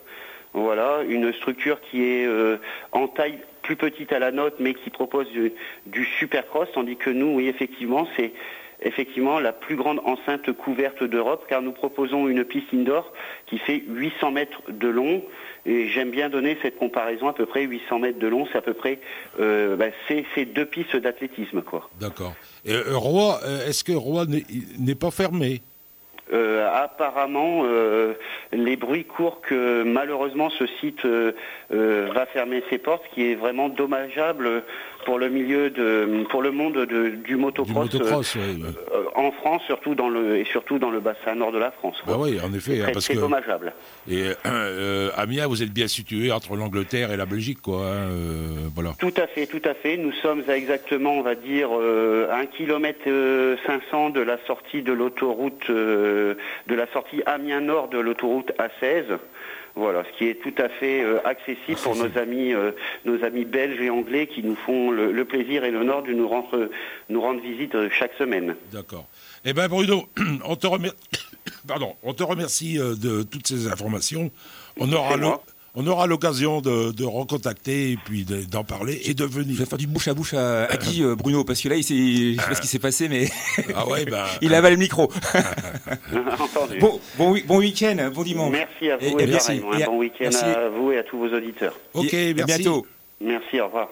Voilà, une structure qui est euh, en taille plus petite à la nôtre, mais qui propose du, du supercross, tandis que nous, oui, effectivement, c'est effectivement la plus grande enceinte couverte d'Europe, car nous proposons une piste indoor qui fait huit cents mètres de long, et j'aime bien donner cette comparaison, à peu près huit cents mètres de long, c'est à peu près, euh, bah, c'est, c'est deux pistes d'athlétisme, quoi. D'accord. Et euh, Rouen, est-ce que Rouen n'est, n'est pas fermé ? Euh, apparemment, euh, les bruits courent que malheureusement ce site euh, euh, va fermer ses portes, ce qui est vraiment dommageable pour le milieu de, pour le monde de, du motocross, du motocross euh, oui, oui. Euh, en France, surtout dans le et surtout dans le bassin nord de la France. Bah oui, en effet, c'est, hein, parce c'est que dommageable. Et euh, Amiens, vous êtes bien situé entre l'Angleterre et la Belgique, quoi. Hein, euh, voilà. Tout à fait, tout à fait. Nous sommes à exactement, on va dire, euh, un kilomètre cinq cents de la sortie de l'autoroute. Euh, de la sortie Amiens Nord de l'autoroute A seize, voilà, ce qui est tout à fait euh, accessible pour nos amis, euh, nos amis belges et anglais qui nous font le, le plaisir et l'honneur de nous rendre, nous rendre visite chaque semaine. D'accord. Eh bien Bruno, on te remercie, pardon, on te remercie de toutes ces informations. On aura le... On aura l'occasion de, de recontacter et puis de, d'en parler et de venir. Je vais faire du bouche à bouche à, à qui, euh, Bruno ? Parce que là, il s'est, je sais pas ce qui s'est passé, mais ah ouais, bah... il avale le micro. Entendu. Bon, bon, bon week-end, bon dimanche. Merci à vous et, et, et pareillement. Un bon week-end merci. À vous et à tous vos auditeurs. Ok, merci. À bientôt. Merci, au revoir.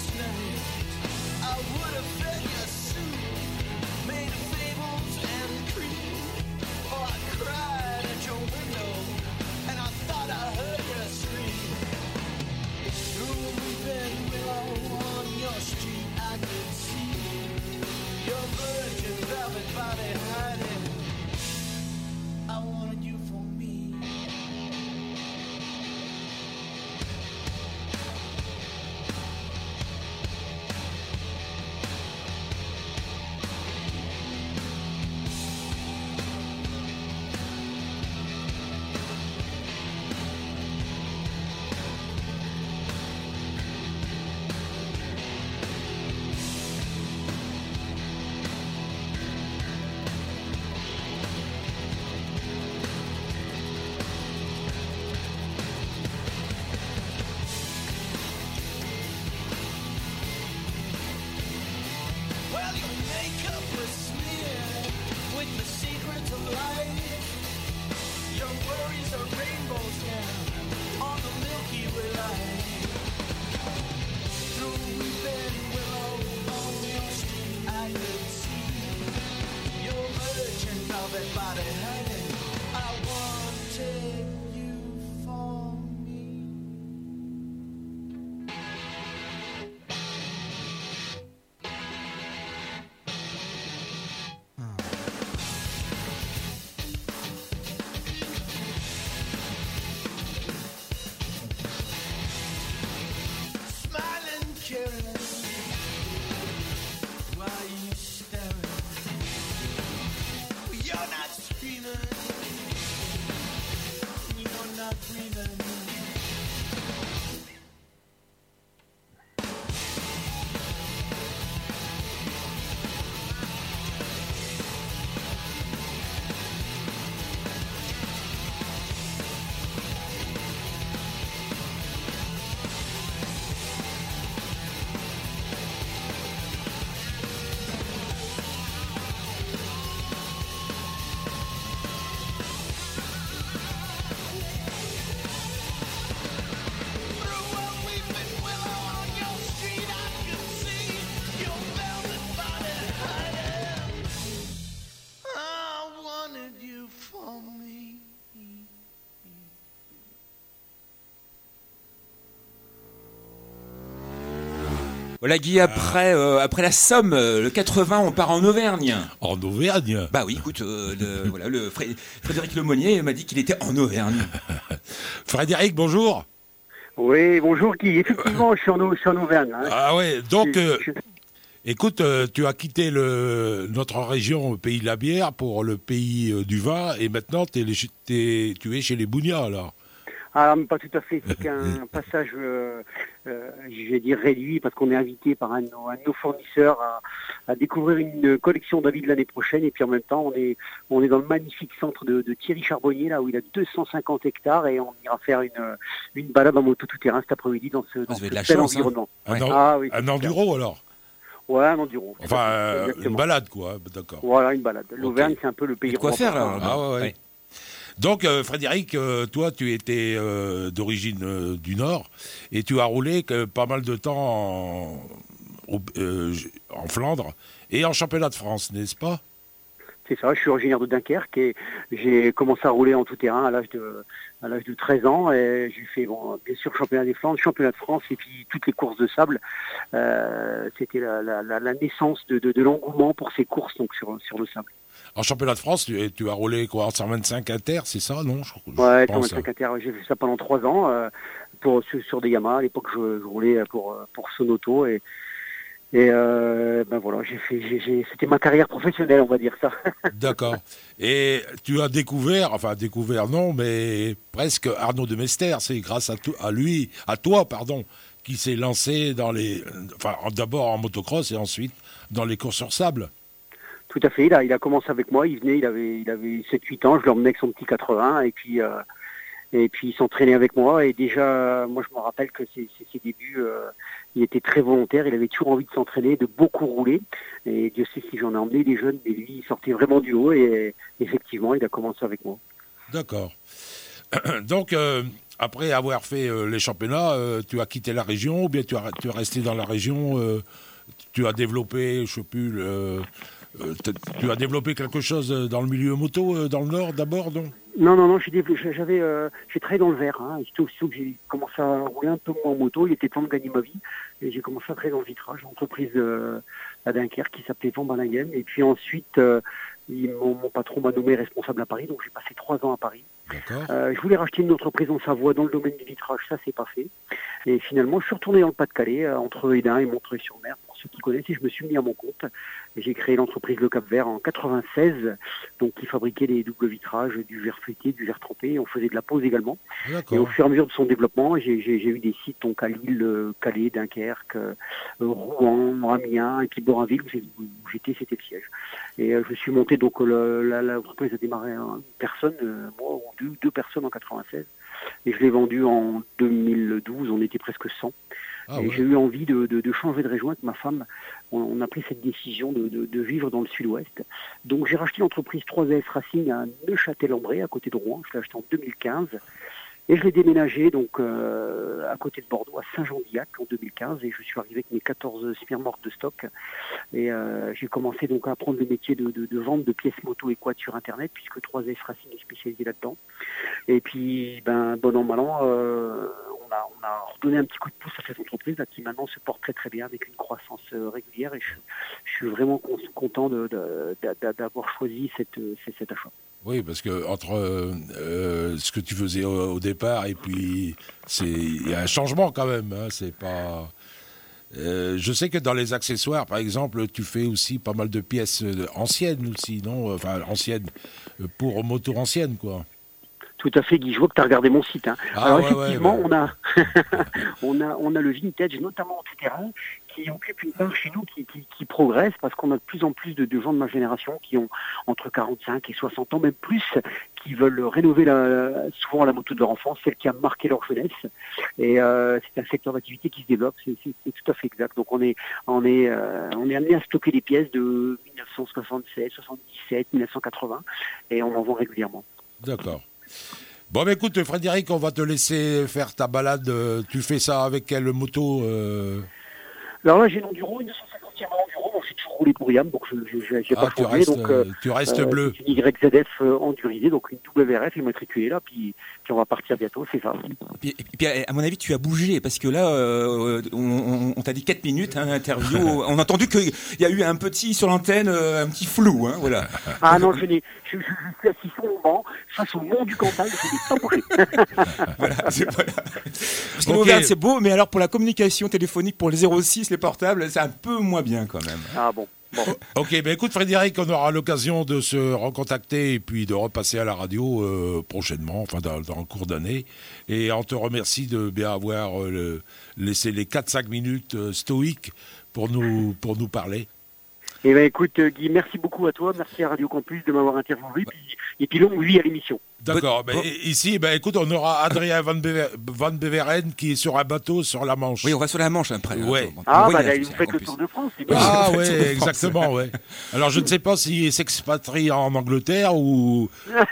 I would have fed your soup made of fables and Voilà Guy, après, euh, après la Somme, euh, le quatre-vingts, on part en Auvergne. En Auvergne ? Bah oui, écoute, euh, le, voilà, le Fré- Frédéric Lemonnier m'a dit qu'il était en Auvergne. Frédéric, bonjour. Oui, bonjour Guy. Effectivement, je suis en, je suis en Auvergne. Hein. Ah ouais, donc, Je- euh, je- écoute, euh, tu as quitté le, notre région, le pays de la bière, pour le pays euh, du vin, et maintenant t'es, les- t'es- tu es chez les Bougnats, alors. Ah, mais pas tout à fait. C'est qu'un passage, euh, euh, je vais dire réduit, parce qu'on est invité par un, de nos- un de nos fournisseurs à, à découvrir une collection d'avis de l'année prochaine. Et puis en même temps, on est, on est dans le magnifique centre de, de Thierry Charbonnier, là où il a deux cent cinquante hectares, et on ira faire une, une balade en moto tout-terrain cet après-midi dans ce, dans vous avez ce de la bel chance, hein. environnement. Un, Ouais. en- Ah oui, un c'est enduro, alors. Ouais, un enduro. Enfin, euh, Exactement. une balade, quoi, d'accord. Voilà, une balade. L'Auvergne, c'est un peu le pays De quoi roi. faire, là. Ah ouais, ouais. Ouais. Donc, euh, Frédéric, euh, toi, tu étais euh, d'origine euh, du Nord et tu as roulé que, pas mal de temps en, au- euh, en Flandre et en championnat de France, n'est-ce pas ? C'est ça, je suis originaire de Dunkerque et j'ai commencé à rouler en tout-terrain à l'âge de, à l'âge de treize ans et j'ai fait, bon, bien sûr, championnat des Flandres, championnat de France et puis toutes les courses de sable. Euh, c'était la, la, la, la naissance de, de, de l'engouement pour ces courses donc sur, sur le sable. En championnat de France, tu, tu as roulé quoi, en cent vingt-cinq inter, c'est ça, non ? je, je Ouais, pense, cent vingt-cinq inter, j'ai fait ça pendant trois ans euh, pour, sur, sur des Yamaha. À l'époque, je, je roulais pour, pour Sonoto et, et euh, ben voilà, j'ai fait, j'ai, j'ai, c'était ma carrière professionnelle, on va dire ça. D'accord. Et tu as découvert, enfin découvert non, mais presque Arnaud de Mester, c'est grâce à, to- à lui, à toi, pardon, qui s'est lancé dans les, enfin d'abord en motocross et ensuite dans les courses sur sable. Tout à fait, il a, il a commencé avec moi, il venait, il avait, il avait sept huit ans, je l'emmenais avec son petit quatre-vingts et puis, euh, et puis il s'entraînait avec moi et déjà, moi je me rappelle que ses, ses, ses débuts, euh, il était très volontaire, il avait toujours envie de s'entraîner, de beaucoup rouler et Dieu sait si j'en ai emmené des jeunes, mais lui il sortait vraiment du haut et effectivement il a commencé avec moi. D'accord. Donc, euh, après avoir fait euh, les championnats, euh, tu as quitté la région ou bien tu, as, tu es resté dans la région, euh, tu as développé, je sais plus, le, euh, tu as développé quelque chose dans le milieu moto, euh, dans le Nord d'abord, non ? Non, non, non, j'ai, développé, j'avais, euh, j'ai travaillé dans le verre. Hein, et surtout, surtout que j'ai commencé à rouler un peu moins en moto. Il était temps de gagner ma vie. Et j'ai commencé à travailler dans le vitrage, entreprise euh, à Dunkerque qui s'appelait Van Balingen. Et puis ensuite, euh, ils, mon, mon patron m'a nommé responsable à Paris. Donc j'ai passé trois ans à Paris. D'accord. Euh, je voulais racheter une entreprise en Savoie dans le domaine du vitrage. Ça, c'est pas fait. Et finalement, je suis retourné dans le Pas-de-Calais, euh, entre Hédin et Montreuil-sur-Mer, pour ceux qui connaissent. Et je me suis mis à mon compte. Et j'ai créé l'entreprise Le Cap-Vert en quatre-vingt-seize, donc qui fabriquait des doubles vitrages, du verre feuilleté, du verre trempé. Et on faisait de la pose également. Et au D'accord. fur et à mesure de son développement, j'ai, j'ai, j'ai eu des sites donc à Lille, euh, Calais, Dunkerque, euh, Rouen, Amiens, et puis Borinville, où, j'ai- où j'étais, c'était le siège. Et euh, je suis monté, donc le, la, l'entreprise a démarré une personne, euh, moi, ou deux, deux personnes en quatre-vingt-seize. Et je l'ai vendu en deux mille douze, on était presque cent. Ah et ouais. j'ai eu envie de, de, de changer de région avec ma femme. On, on a pris cette décision de, de, de vivre dans le sud-ouest. Donc j'ai racheté l'entreprise trois S Racing à Neuchâtel-en-Bray, à côté de Rouen. Je l'ai acheté en deux mille quinze. Et je l'ai déménagé donc euh, à côté de Bordeaux, à Saint-Jean-d'Illac en deux mille quinze. Et je suis arrivé avec mes quatorze spires mortes de stock. Et euh, j'ai commencé donc à apprendre le métier de, de, de vente de pièces moto et quad sur Internet, puisque trois S Racing est spécialisé là-dedans. Et puis, ben, bon an, mal an, euh, on, a, on a redonné un petit coup de pouce à cette entreprise là, qui maintenant se porte très très bien avec une croissance euh, régulière. Et je, je suis vraiment con- content de, de, de, d'avoir choisi cette, cette, cet achat. Oui, parce que entre euh, euh, ce que tu faisais au, au départ et puis c'est il y a un changement quand même. Hein, c'est pas Euh, je sais que dans les accessoires, par exemple, tu fais aussi pas mal de pièces anciennes aussi, non ? Enfin, anciennes, pour moto anciennes, quoi. Tout à fait, Guy, je vois que tu as regardé mon site. Hein. Ah, Alors ouais, effectivement, ouais, ouais. On, a on, a, on a le vintage, notamment en tout-terrain, qui occupe une part chez nous qui, qui, qui progresse, parce qu'on a de plus en plus de, de gens de ma génération qui ont entre quarante-cinq et soixante ans, même plus, qui veulent rénover la, souvent la moto de leur enfance, celle qui a marqué leur jeunesse. Et euh, c'est un secteur d'activité qui se développe, c'est, c'est, c'est tout à fait exact. Donc on est, on est, euh, on est amené à stocker des pièces de dix-neuf cent soixante-sept, soixante-dix-sept, dix-neuf cent quatre-vingts, et on en vend régulièrement. D'accord. Bon, bah, écoute, Frédéric, on va te laisser faire ta balade. Tu fais ça avec quelle moto euh... Alors là, j'ai l'enduro, une deux cent cinquantième enduro, donc j'ai toujours roulé pour Yam, donc je n'ai ah, pas tu changé. restes, donc, euh, tu restes euh, bleu. C'est une Y Z F euh, endurisée, donc une W R F immatriculée là, puis, puis on va partir bientôt, c'est ça. Et puis, et puis, à mon avis, tu as bougé, parce que là, euh, on, on, on t'a dit quatre minutes, hein, interview. On a entendu qu'il y a eu un petit, sur l'antenne, un petit flou, hein, voilà. Ah non, je, n'ai, je, je, je suis assis sur mon banc, face au mont du Cantal, je n'ai pas bougé. Voilà, c'est, voilà. Parce que Okay. l'Auvergne, c'est beau, mais alors pour la communication téléphonique, pour les zéro six, les portables, c'est un peu moins bien quand même. Ah bon. Bon. Ok, ben écoute Frédéric, on aura l'occasion de se recontacter et puis de repasser à la radio euh, prochainement, enfin dans, dans le cours d'année. Et on te remercie de bien avoir euh, le, laissé les quatre cinq minutes euh, stoïques pour nous, pour nous parler. Eh bien écoute Guy, merci beaucoup à toi, merci à Radio Campus de m'avoir interviewé, puis, et puis longue vie à l'émission. D'accord, ben, ici, ben, écoute, on aura Adrien Van, Bever, Van Beveren qui est sur un bateau sur la Manche. Oui, on va sur la Manche après. Ouais. Hein, ah, oui, bah là, là, vous faites le Tour de France, c'est bien. Ah, oui, exactement, ouais. Alors, je ne sais pas s'il s'expatrie en Angleterre ou.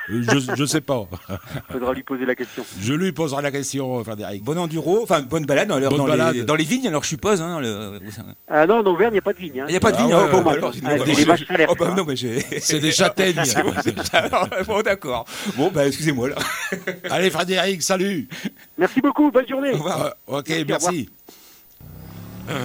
Je ne sais pas. Faudra lui poser la question. Je lui poserai la question, Frédéric. Bon enduro, enfin, bonne balade, dans, bonne dans, balade. Les, dans les vignes, alors je suppose. Hein, le... Ah non, en Auvergne, il n'y a pas de vigne. Hein. Il n'y a pas de ah, vigne, ouais, hein, bon, ouais, alors, ah, c'est des vaches à l'air. Oh, bah, non, mais j'ai... C'est des châtaignes. C'est bon, alors, bon, d'accord. Bon, bah, excusez-moi, là. Allez, Frédéric, salut. Merci beaucoup, bonne journée. Au revoir. Euh, ok, merci. merci. Euh.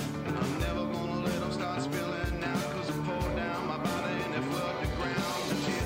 Start spilling out 'cause I pour down my body and it flood the ground.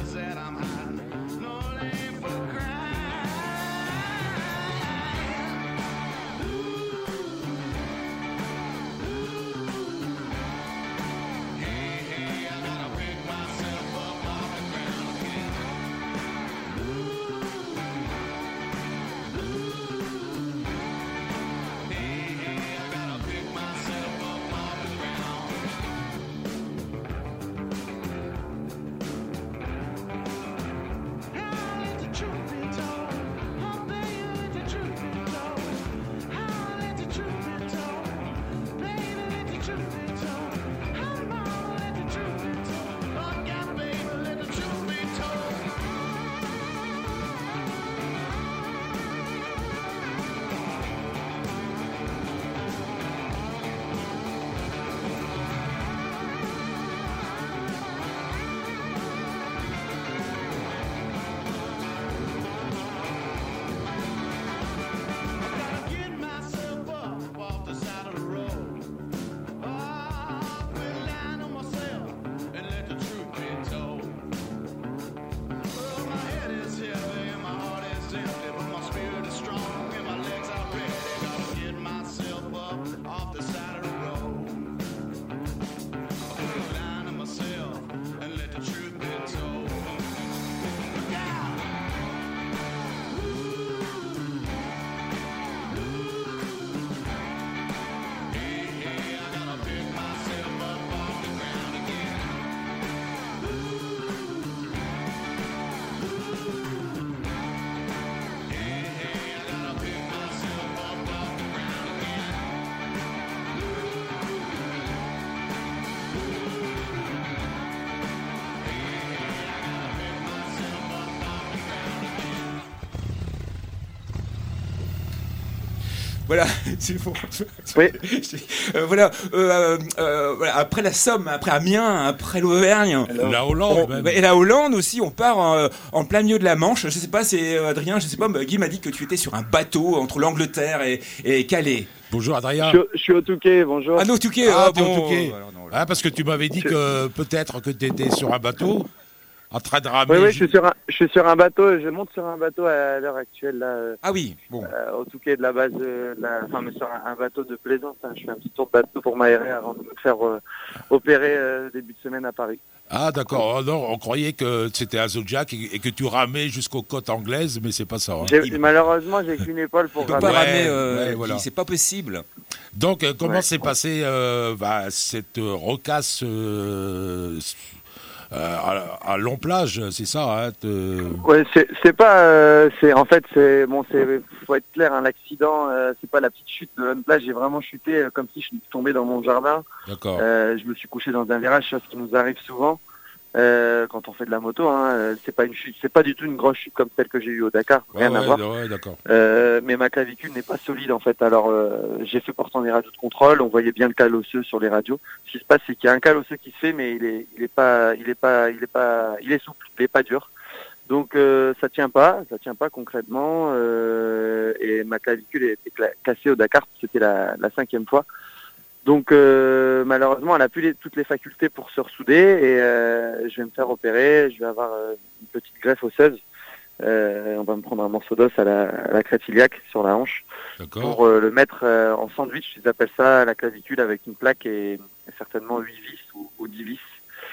Voilà, c'est bon. Oui. Euh, voilà, euh, euh, voilà, après la Somme, après Amiens, après l'Auvergne. La Hollande, même. Et la Hollande aussi, on part en, en plein milieu de la Manche. Je sais pas, c'est Adrien, je sais pas, Guy m'a dit que tu étais sur un bateau entre l'Angleterre et, et Calais. Bonjour Adrien. Je, je suis au Touquet, bonjour. Ah non, Touquet, Ah, ah, t'es au bon. Touquet. Alors, non, Ah, parce que tu m'avais dit que peut-être que tu étais sur un bateau en train de ramer. Oui, oui, je suis sur un, je suis sur un bateau. Je monte sur un bateau à l'heure actuelle là. euh, Ah oui, bon. euh, au Touquet de la base, euh, la, enfin, mais sur un, un bateau de plaisance. Hein. Je fais un petit tour de bateau pour m'aérer avant de me faire euh, opérer euh, début de semaine à Paris. Ah d'accord, oh, non, on croyait que c'était un Zodiac et, et que tu ramais jusqu'aux côtes anglaises, mais c'est pas ça. Hein. J'ai- malheureusement, j'ai qu'une épaule pour On peut ramer. pas Ouais, ramer, euh, ouais, voilà. Guy, c'est pas possible. Donc euh, comment Ouais. s'est passée euh, bah, cette euh, rocasse euh, euh, à, à long plage, c'est ça hein, te- Ouais, c'est c'est pas, euh, c'est en fait, c'est bon, c'est faut être clair, hein, l'accident, euh, c'est pas la petite chute de une plage. J'ai vraiment chuté euh, comme si je suis tombé dans mon jardin. D'accord. Euh, je me suis couché dans un virage, chose qui nous arrive souvent euh, quand on fait de la moto. Hein, euh, c'est pas une chute, c'est pas du tout une grosse chute comme celle que j'ai eue au Dakar, Ouais, rien à ouais, voir. ouais, d'accord. Euh, mais ma clavicule n'est pas solide en fait. Alors euh, j'ai fait pourtant des radios de contrôle, on voyait bien le cal osseux sur les radios. Ce qui se passe, c'est qu'il y a un cal osseux qui se fait, mais il est, il est pas, il est pas, il est pas, il est souple, il est pas dur. Donc euh, ça tient pas, ça tient pas concrètement. Euh, et ma clavicule a été cla- cassée au Dakar, c'était la, la cinquième fois. Donc euh, malheureusement, elle a plus les- toutes les facultés pour se ressouder et euh, je vais me faire opérer. Je vais avoir euh, une petite greffe osseuse. Euh, on va me prendre un morceau d'os à la, à la crête iliaque sur la hanche D'accord. pour euh, le mettre euh, en sandwich. Ils appellent ça la clavicule avec une plaque et, et certainement huit vis ou, ou dix vis.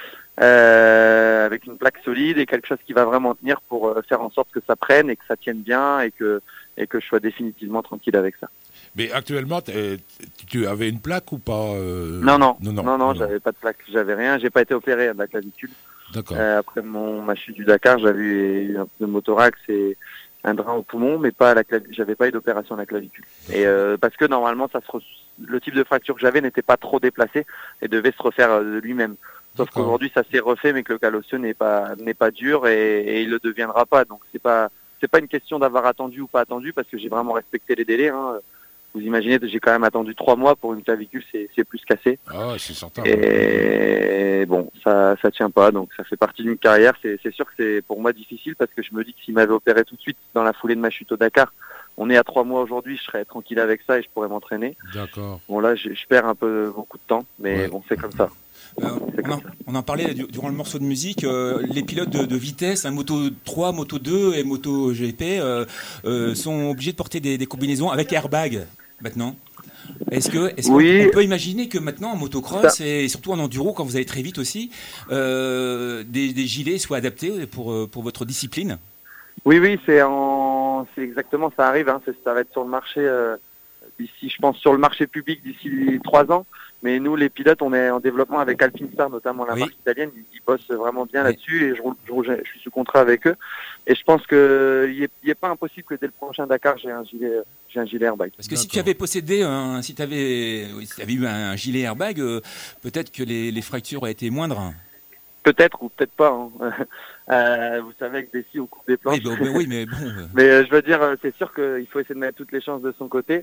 Euh, avec une plaque solide et quelque chose qui va vraiment tenir pour euh, faire en sorte que ça prenne et que ça tienne bien et que, et que je sois définitivement tranquille avec ça. Mais actuellement, t'es- tu avais une plaque ou pas euh, Non, non, non, non, non, non, j'avais pas de plaque, j'avais rien, j'ai pas été opéré de la clavicule. D'accord. Euh, après mon ma chute du Dakar, j'avais eu un pneumothorax et un drain au poumon, mais pas à la clavicule. J'avais pas eu d'opération à la clavicule. Et euh, parce que normalement, ça se re- le type de fracture que j'avais n'était pas trop déplacé et devait se refaire euh, de lui-même. Sauf D'accord. qu'aujourd'hui, ça s'est refait, mais que le cal osseux n'est pas n'est pas dur et, et il le deviendra pas. Donc c'est pas c'est pas une question d'avoir attendu ou pas attendu, parce que j'ai vraiment respecté les délais. Hein. Vous imaginez, j'ai quand même attendu trois mois pour une clavicule, c'est c'est plus cassé. Ah ouais, c'est certain. Et bon, ça ça tient pas, donc ça fait partie d'une carrière. C'est c'est sûr que c'est pour moi difficile, parce que je me dis que s'il m'avait opéré tout de suite dans la foulée de ma chute au Dakar, on est à trois mois aujourd'hui, je serais tranquille avec ça et je pourrais m'entraîner. D'accord. Bon là, je, je perds un peu beaucoup de temps, mais Ouais. bon, c'est comme ça. Euh, C'est on, comme en, on en parlait du- durant le morceau de musique, euh, les pilotes de, de vitesse, hein, Moto trois, Moto deux et Moto G P, euh, euh, sont obligés de porter des, des combinaisons avec airbag maintenant. Est-ce que, est-ce Oui. qu'on on peut imaginer que maintenant en motocross et surtout en enduro, quand vous allez très vite aussi, euh, des, des gilets soient adaptés pour, euh, pour votre discipline? Oui, oui, c'est en, c'est exactement, ça arrive. Hein, c'est- ça va être sur le marché euh, d'ici, je pense, sur le marché public d'ici trois ans. Mais nous, les pilotes, on est en développement avec Alpinestar, notamment la Oui. marque italienne. Ils, ils bossent vraiment bien Oui. là-dessus et je, roule- je, roule- je suis sous contrat avec eux. Et je pense que il est, il est pas impossible que dès le prochain Dakar, j'ai un gilet, j'ai un gilet airbag. Parce que si D'accord. tu avais possédé, un, si tu avais, oui, si tu avais eu un gilet airbag, euh, peut-être que les, les fractures auraient été moindres. Peut-être ou peut-être pas. Hein. Euh, vous savez, avec des scies, on coupe des planches. Oui, bah, bah oui, mais bon. euh, Mais euh, je veux dire, euh, c'est sûr qu'il faut essayer de mettre toutes les chances de son côté.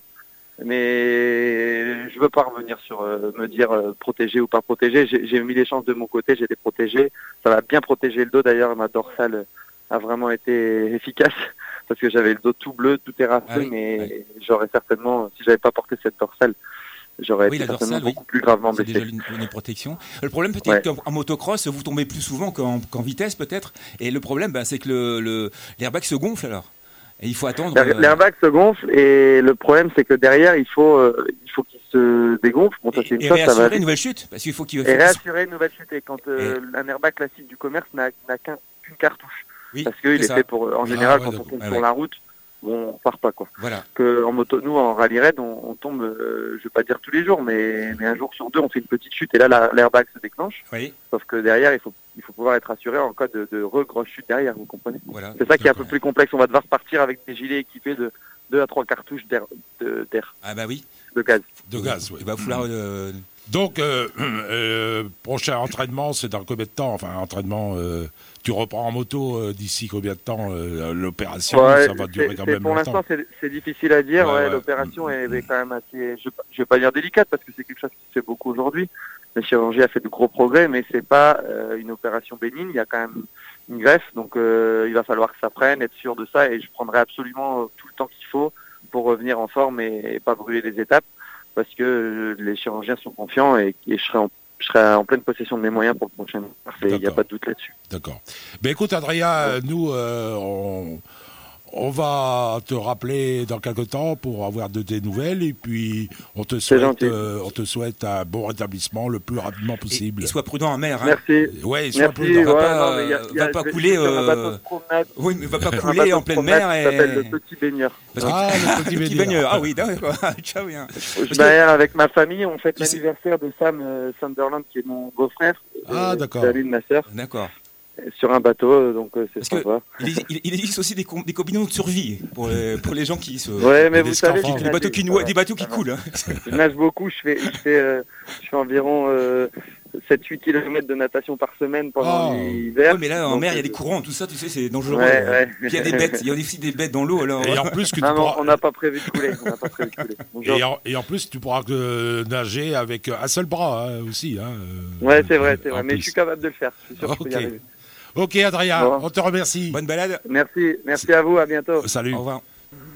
Mais je veux pas revenir sur euh, me dire euh, protégé ou pas protégé. J'ai j'ai mis les chances de mon côté, j'ai été protégé. Ça va bien protéger le dos. D'ailleurs, ma dorsale a vraiment été efficace parce que j'avais le dos tout bleu, tout terrassé. Ah oui, mais ouais. j'aurais certainement, si j'avais pas porté cette dorsale, j'aurais Oui, été la certainement dorsale, oui. beaucoup plus gravement C'est blessé. déjà une, une protection. Le problème peut-être Ouais. qu'en en motocross, vous tombez plus souvent qu'en qu'en vitesse peut-être. Et le problème, bah, c'est que le, le- l'airbag se gonfle alors. Et il faut attendre. L'air- euh, L'airbag se gonfle et le problème c'est que derrière il faut euh, il faut qu'il se dégonfle. Bon, ça c'est et, une et chose, ça va réassurer vite. une nouvelle chute. Parce qu'il faut qu'il faut Et qu'il- réassurer une nouvelle chute. Et quand euh, un airbag classique du commerce n'a n'a qu'un- qu'une cartouche, Oui, parce qu'il c'est est ça. fait pour, en Ah, général, ouais, quand on d'accord. tombe Ah, sur ouais. la route, bon, on part pas quoi. Voilà. Que en moto, nous en rallye raid, on, on tombe, euh, je vais pas dire tous les jours, mais, mais un jour sur deux, on fait une petite chute et là la- l'airbag se déclenche. Oui, Sauf que derrière, il faut il faut pouvoir être assuré en cas de, de re-grosse chute derrière, vous comprenez. voilà. C'est ça qui est un peu D'accord. plus complexe. On va devoir partir avec des gilets équipés de deux à trois cartouches d'air, de, d'air, Ah bah oui. de gaz. De gaz, oui. Il va falloir euh, Donc, euh, euh, prochain entraînement, c'est dans combien de temps? Enfin, entraînement, euh, tu reprends en moto euh, d'ici combien de temps? euh, L'opération, ouais, ça va durer quand même pour longtemps. l'instant, c'est, c'est difficile à dire. Ouais, ouais, ouais. L'opération est, est quand même assez, je ne vais pas dire délicate, parce que c'est quelque chose qui se fait beaucoup aujourd'hui. La chirurgie a fait de gros progrès, mais c'est pas euh, une opération bénigne. Il y a quand même une greffe, donc euh, il va falloir que ça prenne, être sûr de ça, et je prendrai absolument euh, tout le temps qu'il faut pour revenir en forme et, et pas brûler les étapes, parce que euh, les chirurgiens sont confiants et, et je serai en je serai en pleine possession de mes moyens pour le prochain. Il n'y a pas de doute là-dessus. D'accord. Ben écoute, Adrien, ouais. nous, euh, on, on va te rappeler dans quelques temps pour avoir de tes nouvelles, et puis on te souhaite, euh, on te souhaite un bon rétablissement le plus rapidement possible. Et, et sois prudent en mer. Hein. Merci. Ouais, sois Merci. prudent. Ouais, va pas, non, mais y a, y a, va pas couler. Euh... Oui, mais va pas couler en pleine mer. Ça s'appelle le petit baigneur. Ah, le petit baigneur. baigneur. Ah oui, d'accord. Ciao, bien. Je baigne avec ma famille. On fête l'anniversaire de Sam euh, Sunderland, qui est mon beau-frère. Ah, euh, d'accord. C'est lui de ma sœur. D'accord. Sur un bateau, donc euh, c'est Parce sympa. Il, il, il existe aussi des, com- des combinaisons de survie pour les, pour les gens qui se. Ouais, mais vous savez, des, des bateaux qui, noient, des bateaux qui coulent. Hein. Je nage beaucoup, je fais, je fais, euh, je fais environ euh, sept à huit kilomètres de natation par semaine pendant oh. l'hiver. Ouais, mais là, en donc, mer, il y a des courants, tout ça, tu sais, c'est dangereux. Ouais, ouais. Puis il y a des bêtes, il y a aussi des bêtes dans l'eau. Alors... Et en plus, que tu non, pourras... on n'a pas prévu de couler. On n'a pas prévu de couler. Et en, et en plus, tu pourras que nager avec un seul bras hein, aussi. Hein, ouais, c'est vrai, c'est vrai. Mais plus. Je suis capable de le faire. Je suis sûr okay. que je peux y arriver. Ok, Adrien, bon. on te remercie. Bonne balade. Merci, merci à vous, à bientôt. Salut. Au revoir.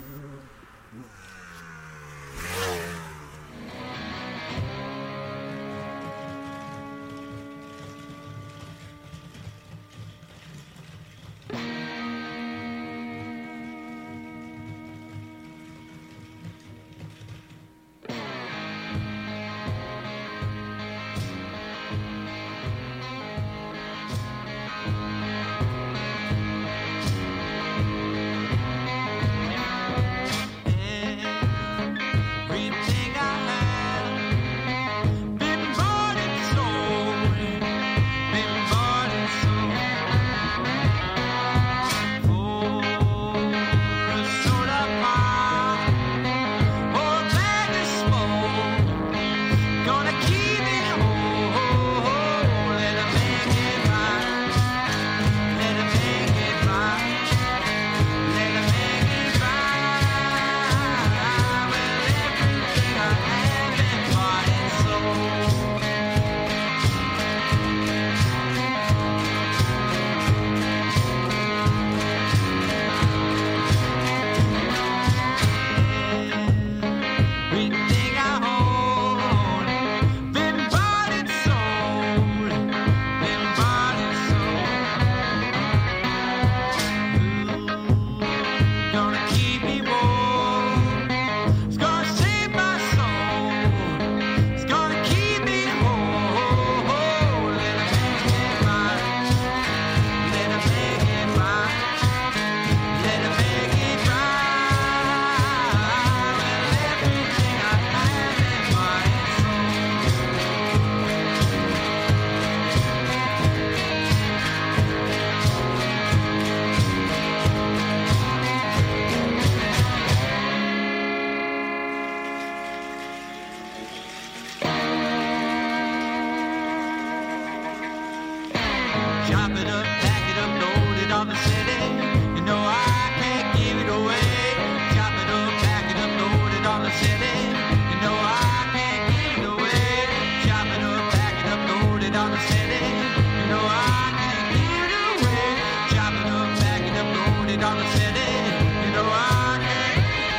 Chop it up, pack it up, load it on the city. You know I can't give it away. Chop it up, pack it up, load it on the city. You know I can't give it away. Chop it up, pack it up, load it on the city. You know I can't give it away. Chop it up, pack it up, load it on the city. You know I can't.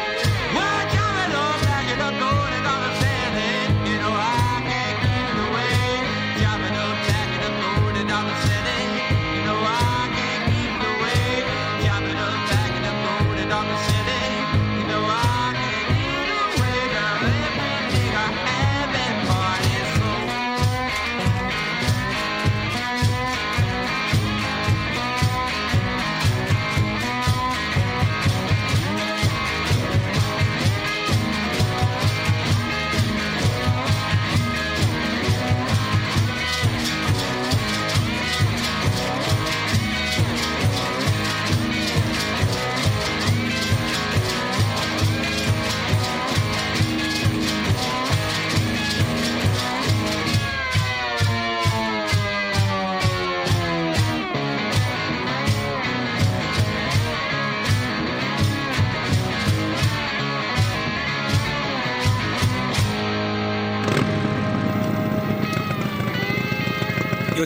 Well, chop it up, pack it up, load it on the city. You know I can't give it away. Chop it up, pack it up, load it on the city.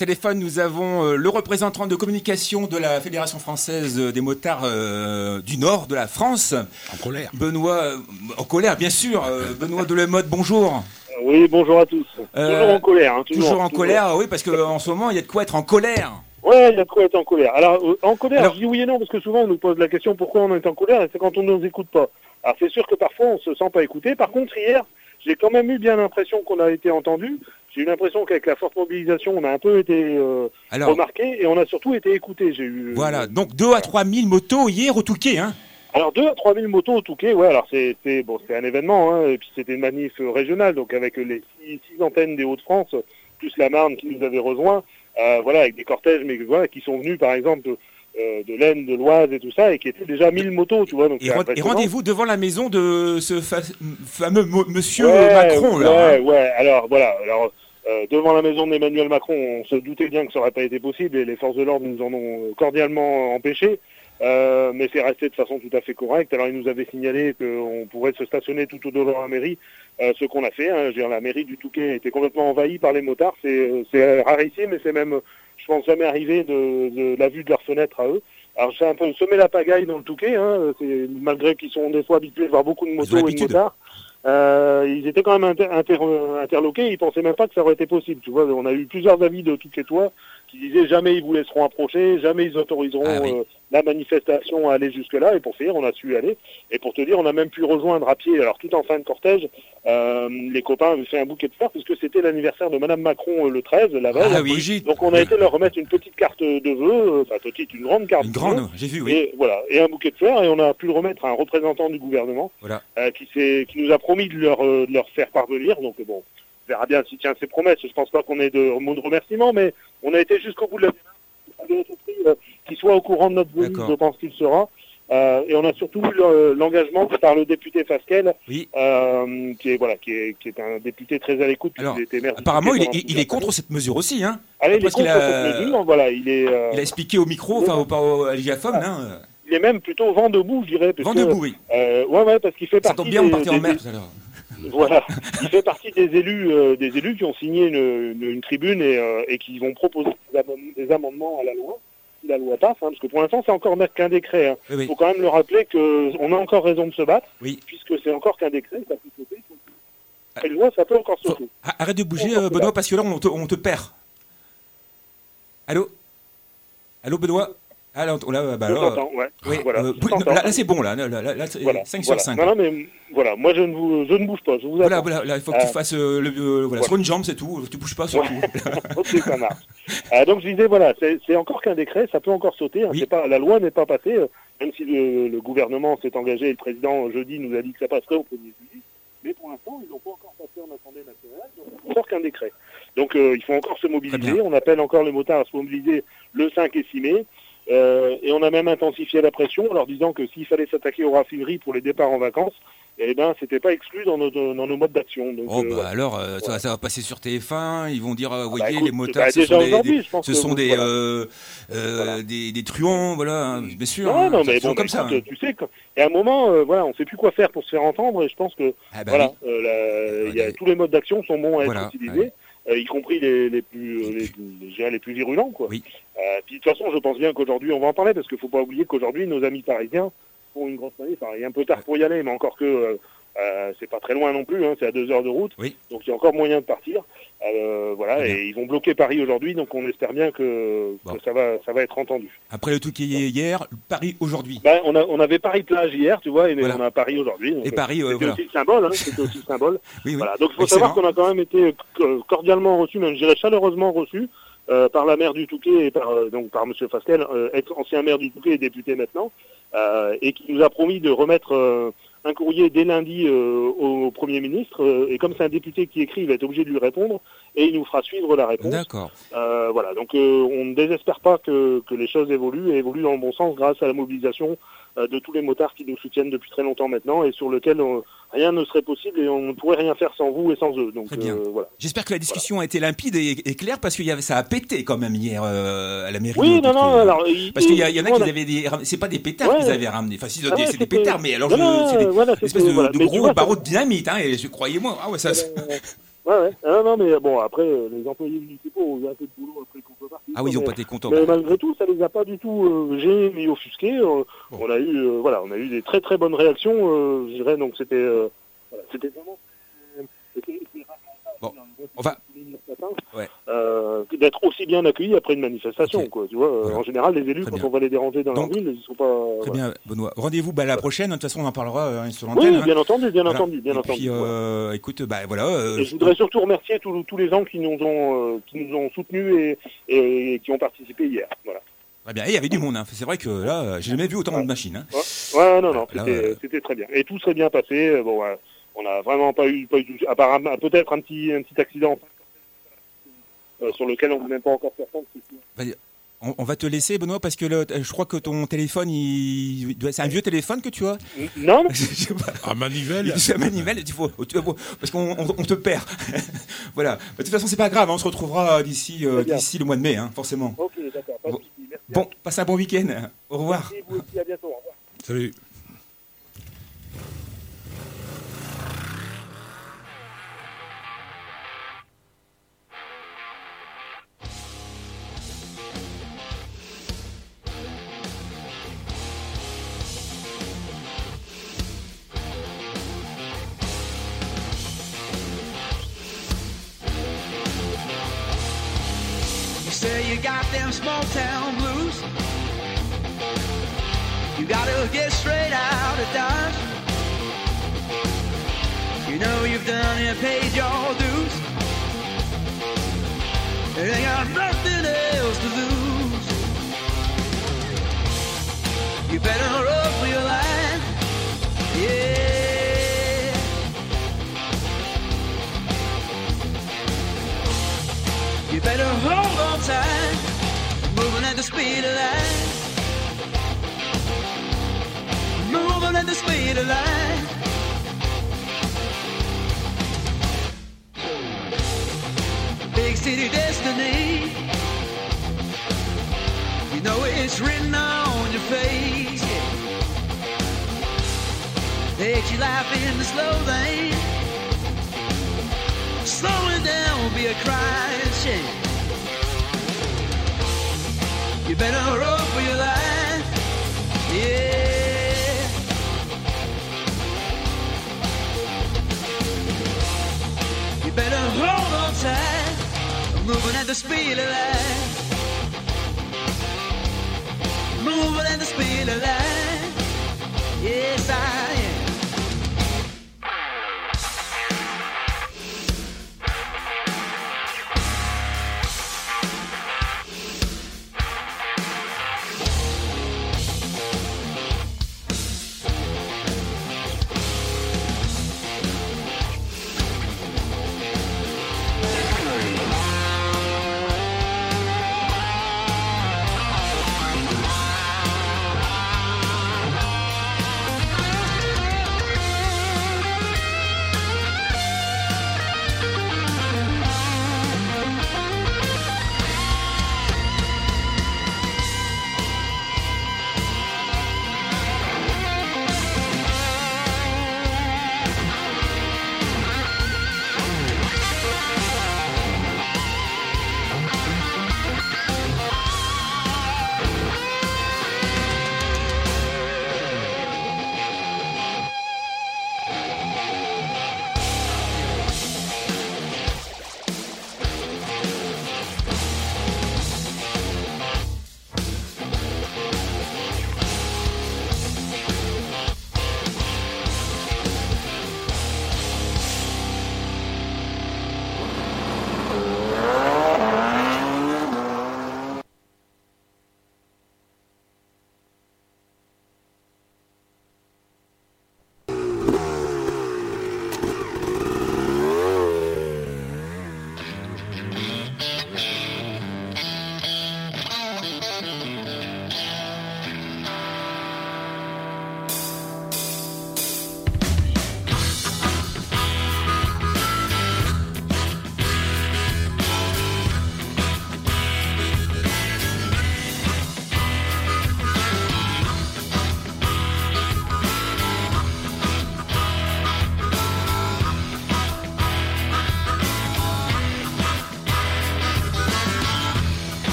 téléphone, nous avons euh, le représentant de communication de la Fédération française des motards euh, du Nord de la France. En colère. Benoît, euh, en colère, bien sûr. Euh, Benoît Delemotte, bonjour. Oui, bonjour à tous. Euh, toujours en colère. Hein, toujours, toujours en toujours. colère, oui, parce qu'en ce moment, il y a de quoi être en colère. Ouais, il y a de quoi être en colère. Alors, euh, en colère, Alors, je dis oui et non, parce que souvent, on nous pose la question pourquoi on est en colère, et c'est quand on ne nous écoute pas. Alors, c'est sûr que parfois, on se sent pas écouté. Par contre, hier, j'ai quand même eu bien l'impression qu'on a été entendu. J'ai eu l'impression qu'avec la forte mobilisation, on a un peu été euh, Alors, remarqué, et on a surtout été écouté. J'ai eu. Voilà, donc deux à trois mille motos hier au Touquet, hein. Alors deux à trois mille motos au Touquet, ouais. Alors c'est c'est bon, c'est un événement, hein, et puis c'était une manif régionale, donc avec les six, six antennes des Hauts-de-France, plus la Marne qui nous avait rejoint, euh, voilà, avec des cortèges, mais voilà, qui sont venus par exemple de, euh, de l'Aisne, de l'Oise et tout ça, et qui étaient déjà mille motos, tu vois. Donc et, re- et rendez-vous devant la maison de ce fa- fameux mo- Monsieur ouais, Macron, là. Ouais, hein. ouais. Alors voilà, alors. Euh, devant la maison d'Emmanuel Macron, on se doutait bien que ça n'aurait pas été possible et les forces de l'ordre nous en ont cordialement empêché. Euh, mais c'est resté de façon tout à fait correcte. Alors, il nous avait signalé qu'on pourrait se stationner tout au devant la mairie, euh, ce qu'on a fait. Hein. Je veux dire, la mairie du Touquet était complètement envahie par les motards. C'est, c'est rarissime, mais c'est même, je pense, jamais arrivé de, de la vue de leur fenêtre à eux. Alors, c'est un peu semé la pagaille dans le Touquet, hein. C'est, malgré qu'ils sont des fois habitués de voir beaucoup de motos et de motards. Euh, ils étaient quand même inter- inter- interloqués, ils pensaient même pas que ça aurait été possible. Tu vois, on a eu plusieurs avis de Touquetois qui disaient jamais ils vous laisseront approcher, jamais ils autoriseront ah, oui. euh, la manifestation à aller jusque-là. Et pour finir, on a su y aller. Et pour te dire, on a même pu rejoindre à pied, alors tout en fin de cortège, euh, les copains avaient fait un bouquet de fleurs puisque c'était l'anniversaire de Madame Macron euh, le treize, la veille. Ah, oui. Donc on a oui. été leur remettre une petite carte de vœux, enfin petite, une grande carte. Une de grande, vœux, j'ai vu, oui. Et voilà, et un bouquet de fleurs, et on a pu le remettre à un représentant du gouvernement, voilà. euh, qui s'est, qui nous a promis de leur, euh, de leur faire parvenir. Donc bon, on verra bien s'il tient ses promesses. Je pense pas qu'on ait de mots de remerciement, mais on a été jusqu'au bout de la démarche. Euh, qu'il soit au courant de notre venue, je pense qu'il sera. Euh, et on a surtout eu le, l'engagement par le député Fasquelle, oui. euh, qui est voilà, qui est, qui est un député très à l'écoute. Alors, apparemment, il est, il est contre cette mesure aussi, hein. Allez, il est contre a... cette mesure. Voilà, il est. Euh... Il a expliqué au micro, enfin au, au, à l'I G A F O M, hein. Il est même plutôt vent debout, je dirais. Parce vent que, debout, oui. Euh, ouais, ouais, parce qu'il fait ça partie. Ça tombe bien, des, on partait des, en mer des... tout à l'heure. Voilà, il fait partie des élus, euh, des élus qui ont signé une, une, une tribune et, euh, et qui vont proposer des amendements à la loi. Si la loi passe, hein, parce que pour l'instant c'est encore qu'un décret. Hein. Il oui, oui. faut quand même le rappeler qu'on a encore raison de se battre, oui. puisque c'est encore qu'un décret, ça peut sauter. Et la loi, ça peut encore sauter. Faut... Arrête de bouger, euh, Benoît, parce que là on te, on te perd. Allô Allô, Benoît Ah là, on, là, bah, je là, t'entends, ouais. Oui, voilà, euh, là, là, là c'est bon, là, là, là, là voilà, cinq voilà. sur cinq. Non, non, mais voilà, moi je ne, vous, je ne bouge pas, je vous voilà, attends. Voilà, là, il faut que euh, tu fasses euh, le, euh, voilà, voilà. Sur une jambe, c'est tout, tu bouges pas surtout. Ok, ça marche. Euh, donc je disais, voilà, c'est, c'est encore qu'un décret, ça peut encore sauter, hein, oui. c'est pas, la loi n'est pas passée, euh, même si le, le gouvernement s'est engagé, et le président jeudi nous a dit que ça passerait au premier juillet, mais pour l'instant, ils n'ont pas encore passé en Assemblée nationale, donc c'est encore qu'un décret. Donc euh, il faut encore se mobiliser, on appelle encore les motards à se mobiliser le cinq et six mai, Euh, et on a même intensifié la pression en leur disant que s'il fallait s'attaquer aux raffineries pour les départs en vacances, eh ben, c'était pas exclu dans nos, dans nos modes d'action. Donc, oh, bah euh, alors, euh, voilà. ça, ça va passer sur T F un, ils vont dire, euh, voyez, bah, écoute, les motards, bah, ce sont, des, des, ce sont des, voilà. euh, euh, voilà. des, des truands, voilà, hein, bien sûr. Non, hein, non, mais bon, comme bah, ça. Écoute, hein. Tu sais, et à un moment, euh, voilà, on sait plus quoi faire pour se faire entendre, et je pense que, ah bah voilà, oui. euh, la, ouais, y a, ouais. tous les modes d'action sont bons à voilà, être utilisés. ouais. Euh, y compris les, les plus les, les, les plus virulents, quoi. Oui. Euh, puis de toute façon, je pense bien qu'aujourd'hui, on va en parler, parce qu'il faut pas oublier qu'aujourd'hui, nos amis parisiens font une grosse manif. Enfin, il est un peu tard pour y aller, mais encore que euh, euh, c'est pas très loin non plus, hein, c'est à deux heures de route, oui. donc il y a encore moyen de partir. Euh, voilà, et ils vont bloquer Paris aujourd'hui, donc on espère bien que, bon. que ça va ça va être entendu. Après le tout qui est hier, Paris aujourd'hui. Ben, on a on avait Paris plage hier, tu vois, et voilà. on a Paris aujourd'hui. Et Paris, euh, c'était voilà. aussi le symbole, hein, c'était aussi le symbole. oui, oui. Voilà. Donc il faut Excellent. savoir qu'on a quand même été cordialement reçus, même je dirais chaleureusement reçus, euh, par la maire du Touquet et par euh, donc par Monsieur Fasquelle, euh, ex-ancien maire du Touquet et député maintenant, euh, et qui nous a promis de remettre euh, un courrier dès lundi euh, au Premier ministre, euh, et comme c'est un député qui écrit, il va être obligé de lui répondre, et il nous fera suivre la réponse. D'accord. Euh, voilà, donc euh, on ne désespère pas que, que les choses évoluent, et évoluent dans le bon sens grâce à la mobilisation euh, de tous les motards qui nous soutiennent depuis très longtemps maintenant, et sur lequel on, rien ne serait possible, et on ne pourrait rien faire sans vous et sans eux. Donc, très bien. Euh, voilà. J'espère que la discussion voilà. a été limpide et, et claire, parce que y avait, ça a pété quand même hier euh, à la mairie. Oui, non, non, alors... Parce qu'il y, y en a qui avaient des... C'est pas des pétards ouais. qu'ils avaient ramenés, enfin si, ah ouais, c'est des pétards, mais alors non, je, c'est des, voilà, une espèce de, voilà. de mais gros vois, barreaux de dynamite, hein, et je croyez-moi, ah ouais, ça... Ouais, ouais. Ah, non, mais bon, après, les employés municipaux ont eu un peu de boulot après le Ah oui, ils n'ont mais, pas été contents. Mais malgré tout, ça les a pas du tout euh, gênés ni offusqués. Euh, bon. On a eu, euh, voilà, on a eu des très très bonnes réactions. Euh, je dirais donc c'était, euh, voilà, c'était vraiment. C'était, c'était bon, on va. Ouais. Euh, d'être aussi bien accueillis après une manifestation, okay. quoi. Tu vois, voilà. En général, les élus, très quand bien. On va les déranger dans donc, leur ville, ils sont pas. Très voilà. bien, Benoît. Rendez-vous bah, la prochaine. De toute façon, on en parlera euh, sur l'antenne. Oui, hein. bien entendu, bien voilà. entendu, bien et entendu. Puis, euh, voilà. écoute, bah voilà. Euh, et je voudrais surtout remercier tous, tous les gens qui nous ont, euh, qui nous ont soutenus et, et, et qui ont participé hier. Voilà. Très bien. Et il y avait du monde. Hein. C'est vrai que là, j'ai jamais vu autant ouais. de machines. Hein. Ouais. ouais, non, non, là, c'était, euh... c'était très bien. Et tout serait bien passé. Bon, ouais, on n'a vraiment pas eu, pas eu, à part un, peut-être un petit, un petit accident. Euh, sur lequel on ne peut même pas encore faire compte. On, on va te laisser, Benoît, parce que le, je crois que ton téléphone, il, c'est un vieux téléphone que tu as. Non. Un manivelle. C'est un manivelle, tu vois, parce qu'on on, on te perd. Voilà. De toute façon, c'est pas grave, hein, on se retrouvera d'ici, euh, d'ici le mois de mai, hein, forcément. Ok, d'accord. Pas de bon, bon passe un bon week-end. Au revoir. Merci, vous aussi, à bientôt. Au revoir. Salut. Say you got them small town blues. You gotta get straight out of Dodge. You know you've done and paid your dues. There ain't got nothing else to lose. You better up for your life. Yeah. You better hold on tight, moving at the speed of light. Moving at the speed of light. Big city destiny. You know it's written on your face. Yeah. Take your life in the slow lane. Slowing down be a crying shame. You better run for your life, yeah. You better hold on tight, moving at the speed of light. Moving at the speed of light, yes I am.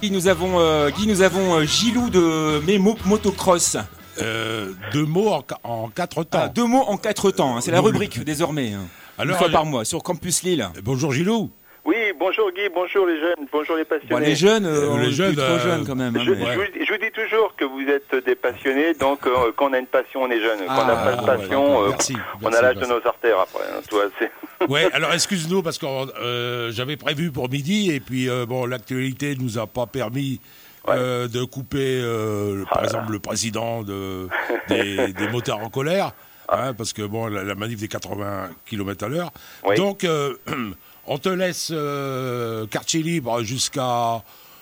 Guy, nous avons, euh, Guy, nous avons euh, Gilou de Memo Motocross. Euh, deux mots en, en quatre temps. Ah, deux mots en quatre temps, hein. C'est la Non, rubrique désormais. Hein. Alors, une fois euh, par mois sur Campus Lille. Bonjour Gilou. Oui, bonjour Guy, bonjour les jeunes, bonjour les passionnés. Bon, les jeunes, euh, on les est jeunes, plus trop euh, jeunes quand même. Hein, Je, mais... je, vous, je vous dis toujours que vous êtes des passionnés, donc euh, quand on a une passion, on est jeune. Quand on n'a Ah, pas de ouais, passion, d'accord. euh, Merci, on merci, a l'âge merci. de nos artères après. Hein, toi, c'est... Ouais, alors excuse-nous parce que euh, j'avais prévu pour midi et puis euh, bon, l'actualité nous a pas permis euh, de couper, euh, par Ah là exemple, le président de, des, des motards en colère, hein, parce que bon, la, la manif des quatre-vingts kilomètres à l'heure. Oui. Donc, euh, on te laisse euh, quartier libre jusqu'à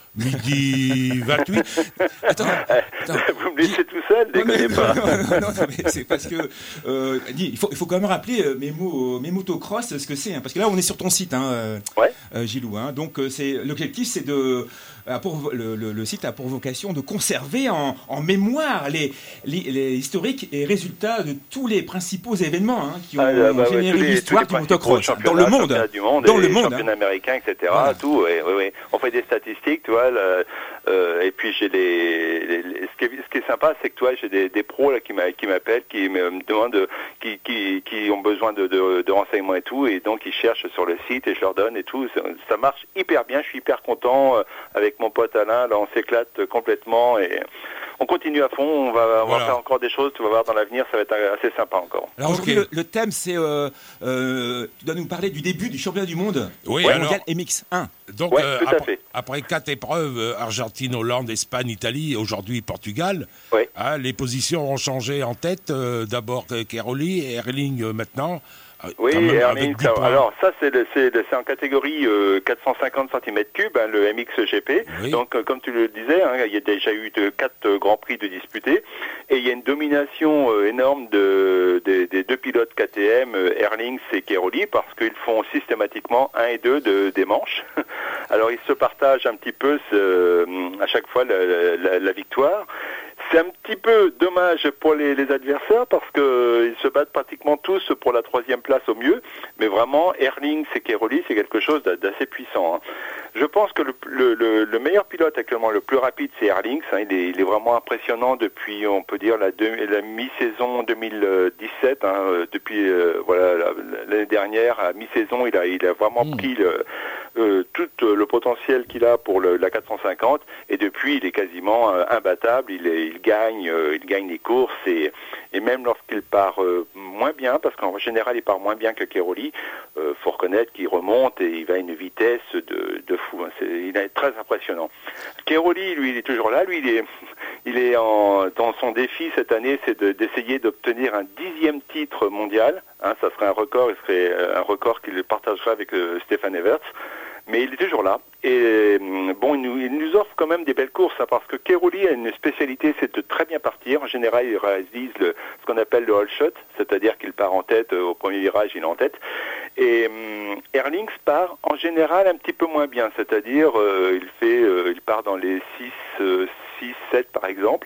midi vingt-huit. Attends, attends. Vous me laissez tout seul, Non, mais, déconnez pas. non, non, non, non, mais c'est parce que euh, dis, il faut il faut quand même rappeler euh, mes mots mes motocross ce que c'est, hein, parce que là on est sur ton site, hein, euh, Ouais. euh, Gilou, hein, donc euh, c'est l'objectif, c'est de a pour, le, le, le site a pour vocation de conserver en, en mémoire les, les, les historiques et résultats de tous les principaux événements hein, qui ont Ah, bah, ouais, généré tous les- l'histoire tous les du motocross principaux dans le championnats, monde, championnats du monde, dans et le monde. championnats Hein. américains, et cetera. Voilà. Tout, ouais, ouais, ouais. On fait des statistiques, tu vois. le- euh, et puis j'ai les, les- les- ce, qui est, ce qui est sympa, c'est que toi, j'ai des, des pros là qui m'a- qui m'appellent, qui me me demandent, de- qui, qui, qui ont besoin de, de, de renseignements et tout, et donc ils cherchent sur le site et je leur donne et tout. Ça, ça marche hyper bien. Je suis hyper content euh, avec mon pote Alain. Là, on s'éclate complètement et on continue à fond. On va, on Voilà. va faire encore des choses. Tu vas voir dans l'avenir, ça va être assez sympa encore. Alors aujourd'hui, Ok. le, le thème, c'est euh, euh, tu dois nous parler du début du championnat du monde Oui, ouais, alors- mondial M X un. Donc, Ouais, euh, tout à après, fait. après quatre épreuves, euh, Argentine, Hollande, Espagne, Italie, aujourd'hui Portugal, Ouais. hein, les positions ont changé en tête. euh, D'abord euh, Keroli, Erling euh, maintenant. euh, Oui, quand même Erling, avec dix ça- points. alors ça c'est le- c'est le- c'est en catégorie euh, quatre cent cinquante centimètres cubes, hein, le M X G P. Oui. Donc euh, comme tu le disais, hein, il y a déjà eu de, quatre euh, grands prix de disputés et il y a une domination euh, énorme de, des- des deux pilotes K T M, euh, Erling et Keroli, parce qu'ils font systématiquement un et deux de, des manches. Alors ils se partagent un petit peu ce- à chaque fois la, la- la victoire. C'est un petit peu dommage pour les, les adversaires parce qu'ils se battent pratiquement tous pour la troisième place au mieux, mais vraiment Erling et Keroli, c'est quelque chose d'a- d'assez puissant. Hein. Je pense que le, le, le, le meilleur pilote actuellement, le plus rapide, c'est Erling. Hein. Il, est, il est vraiment impressionnant depuis, on peut dire, la, deux- la mi-saison deux mille dix-sept. Hein. Euh, Depuis euh, voilà la- l'année dernière, à mi-saison, il a, il a vraiment Mmh. pris le, euh, tout euh, le potentiel qu'il a pour le, la quatre cent cinquante. Et depuis, il est quasiment euh, imbattable. Il, est, il gagne, euh, il gagne les courses et, et même lorsqu'il part euh, moins bien, parce qu'en général, il part moins bien que Keroli. Euh, faut reconnaître qu'il remonte et il va à une vitesse de, de fou. Hein. C'est, il est très impressionnant. Keroli, lui, il est toujours là. Lui, il est, il est en, dans son défi cette année, c'est de, d'essayer d'obtenir un dixième titre mondial. Hein, ça serait un record, il serait euh, un record qu'il partagera avec euh, Stefan Everts. Mais il est toujours là. Et bon, il nous, il nous offre quand même des belles courses, hein, parce que Keroli a une spécialité, c'est de très bien partir. En général, il réalise le, ce qu'on appelle le all shot, c'est-à-dire qu'il part en tête, euh, au premier virage, il est en tête. Et um, Erlings part en général un petit peu moins bien, c'est-à-dire euh, il fait, euh, il part dans les six, sept par exemple.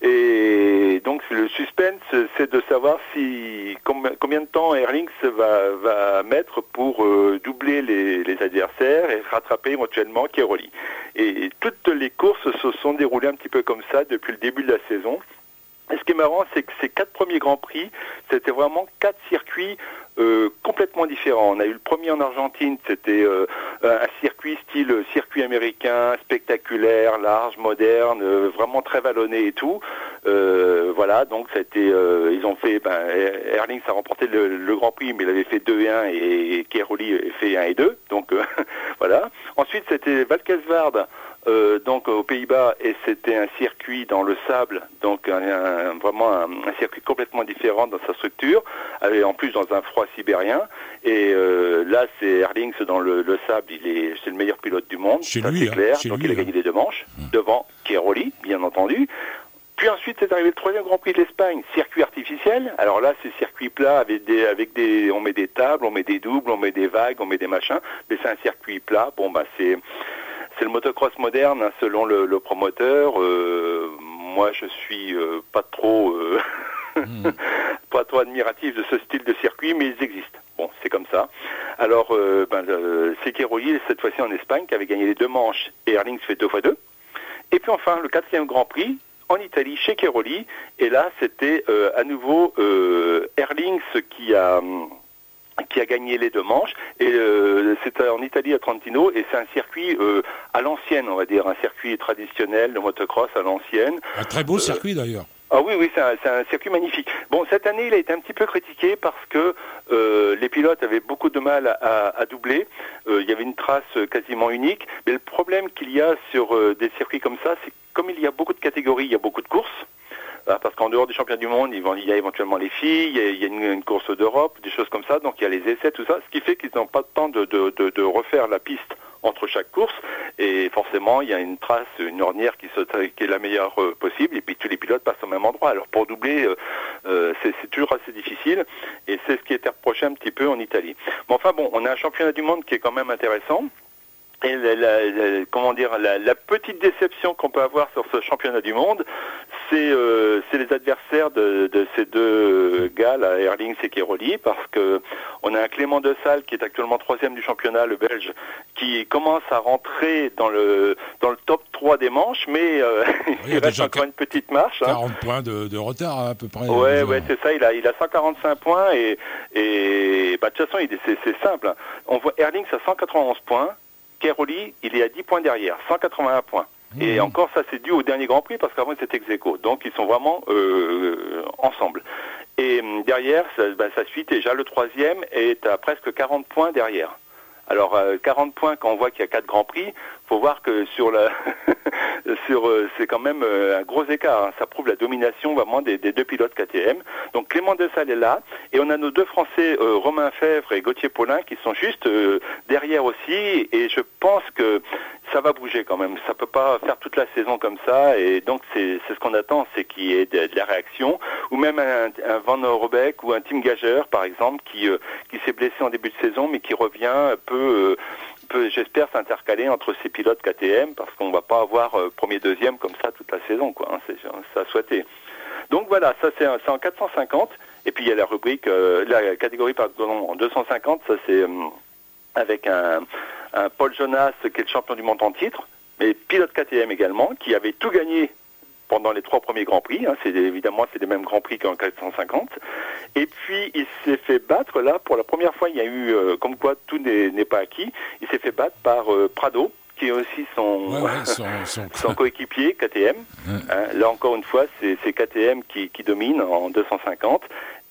Et donc le suspense, c'est de savoir si com- combien de temps Erlings va, va mettre pour euh, doubler les, les adversaires et rattraper éventuellement Keroli. Et, et toutes les courses se sont déroulées un petit peu comme ça depuis le début de la saison. Et ce qui est marrant, c'est que ces quatre premiers Grands Prix, c'était vraiment quatre circuits euh, complètement différents. On a eu le premier en Argentine, c'était euh, un circuit style circuit américain, spectaculaire, large, moderne, euh, vraiment très vallonné et tout. Euh, voilà, donc c'était, euh, ils ont fait, ben, Erlings a remporté le, le Grand Prix, mais il avait fait deux et un et, et Keroli a fait un et deux. Donc euh, voilà. Ensuite, c'était Valkenswaard. Euh, donc aux Pays-Bas, et c'était un circuit dans le sable, donc un, un, vraiment un, un circuit complètement différent dans sa structure, et en plus dans un froid sibérien. Et euh, là, c'est Erlings dans le, le sable, il est, c'est le meilleur pilote du monde, chez ça lui, c'est clair. hein, Donc lui, il a hein. gagné les deux manches mmh. devant Keroli, bien entendu. Puis ensuite, c'est arrivé le troisième Grand Prix de l'Espagne, circuit artificiel. Alors là, c'est circuit plat avec des, avec des, on met des tables, on met des doubles, on met des vagues, on met des machins. Mais c'est un circuit plat. Bon, bah c'est, c'est le motocross moderne, hein, selon le, le promoteur. Euh, moi, je suis euh, pas trop, euh, mmh. pas trop admiratif de ce style de circuit, mais ils existent. Bon, c'est comme ça. Alors, euh, ben, euh, c'est Keroli, cette fois-ci en Espagne, qui avait gagné les deux manches, et Erlings fait deux fois deux. Et puis enfin, le quatrième Grand Prix, en Italie, chez Cairoli. Et là, c'était euh, à nouveau euh, Erlings qui a... qui a gagné les deux manches, et euh, c'était en Italie à Trentino, et c'est un circuit euh, à l'ancienne, on va dire, un circuit traditionnel de motocross à l'ancienne. Un très beau euh, circuit d'ailleurs. Ah oui, oui, c'est un, c'est un circuit magnifique. Bon, cette année, il a été un petit peu critiqué parce que euh, les pilotes avaient beaucoup de mal à, à doubler. Euh, il y avait une trace quasiment unique, mais le problème qu'il y a sur euh, des circuits comme ça, c'est que comme il y a beaucoup de catégories, il y a beaucoup de courses. Parce qu'en dehors des championnats du monde, il y a éventuellement les filles, il y a une, une course d'Europe, des choses comme ça, donc il y a les essais, tout ça, ce qui fait qu'ils n'ont pas le temps de, de, de, de refaire la piste entre chaque course, et forcément il y a une trace, une ornière qui, se, qui est la meilleure euh, possible, et puis tous les pilotes passent au même endroit. Alors pour doubler, euh, euh, c'est, c'est toujours assez difficile, et c'est ce qui était reproché un petit peu en Italie. Mais enfin bon, on a un championnat du monde qui est quand même intéressant. Et la, la, la, comment dire, la, la petite déception qu'on peut avoir sur ce championnat du monde, c'est euh, c'est les adversaires de, de ces deux gars, là, Erlings et Cairoli, parce que on a un Clément de Salle qui est actuellement troisième du championnat, le Belge, qui commence à rentrer dans le dans le top trois des manches, mais euh, oui, il, il reste encore une petite marche. quarante hein. points de, de retard à peu près. Ouais, ouais, c'est ça. Il a il a cent quarante-cinq points et et bah de toute façon, il, c'est c'est simple. On voit Erlings à cent quatre-vingt-onze points. Cairoli, il est à dix points derrière, cent quatre-vingt-un points. Mmh. Et encore, ça c'est dû au dernier Grand Prix, parce qu'avant c'était ex-aequo. Donc ils sont vraiment euh, ensemble. Et derrière, ça, bah, sa suite, déjà le troisième est à presque quarante points derrière. Alors euh, quarante points, quand on voit qu'il y a quatre Grands Prix, faut voir que sur la, sur euh, c'est quand même euh, un gros écart. Hein. Ça prouve la domination vraiment des, des deux pilotes K T M. Donc Clément Dessalle est là, et on a nos deux Français, euh, Romain Fèvre et Gauthier Paulin, qui sont juste euh, derrière aussi. Et je pense que ça va bouger quand même. Ça peut pas faire toute la saison comme ça, et donc c'est, c'est ce qu'on attend, c'est qu'il y ait de, de la réaction, ou même un, un Van Robeck ou un Tim Gager, par exemple, qui euh, qui s'est blessé en début de saison, mais qui revient peu. Euh, peut, j'espère, s'intercaler entre ces pilotes K T M, parce qu'on va pas avoir euh, premier, deuxième comme ça toute la saison, quoi. Hein, c'est ça à souhaiter. Donc voilà, ça c'est, c'est en quatre cent cinquante, et puis il y a la rubrique, euh, la catégorie pardon, en deux cent cinquante, ça c'est euh, avec un, un Paul Jonas qui est le champion du monde en titre, mais pilote K T M également, qui avait tout gagné pendant les trois premiers Grands Prix, hein, c'est évidemment c'est les mêmes Grands Prix qu'en quatre cent cinquante, et puis il s'est fait battre là, pour la première fois il y a eu, euh, comme quoi tout n'est, n'est pas acquis, il s'est fait battre par euh, Prado, qui est aussi son, ouais, ouais, son, son... son coéquipier K T M, ouais. hein, là encore une fois c'est, c'est K T M qui, qui domine en deux cent cinquante,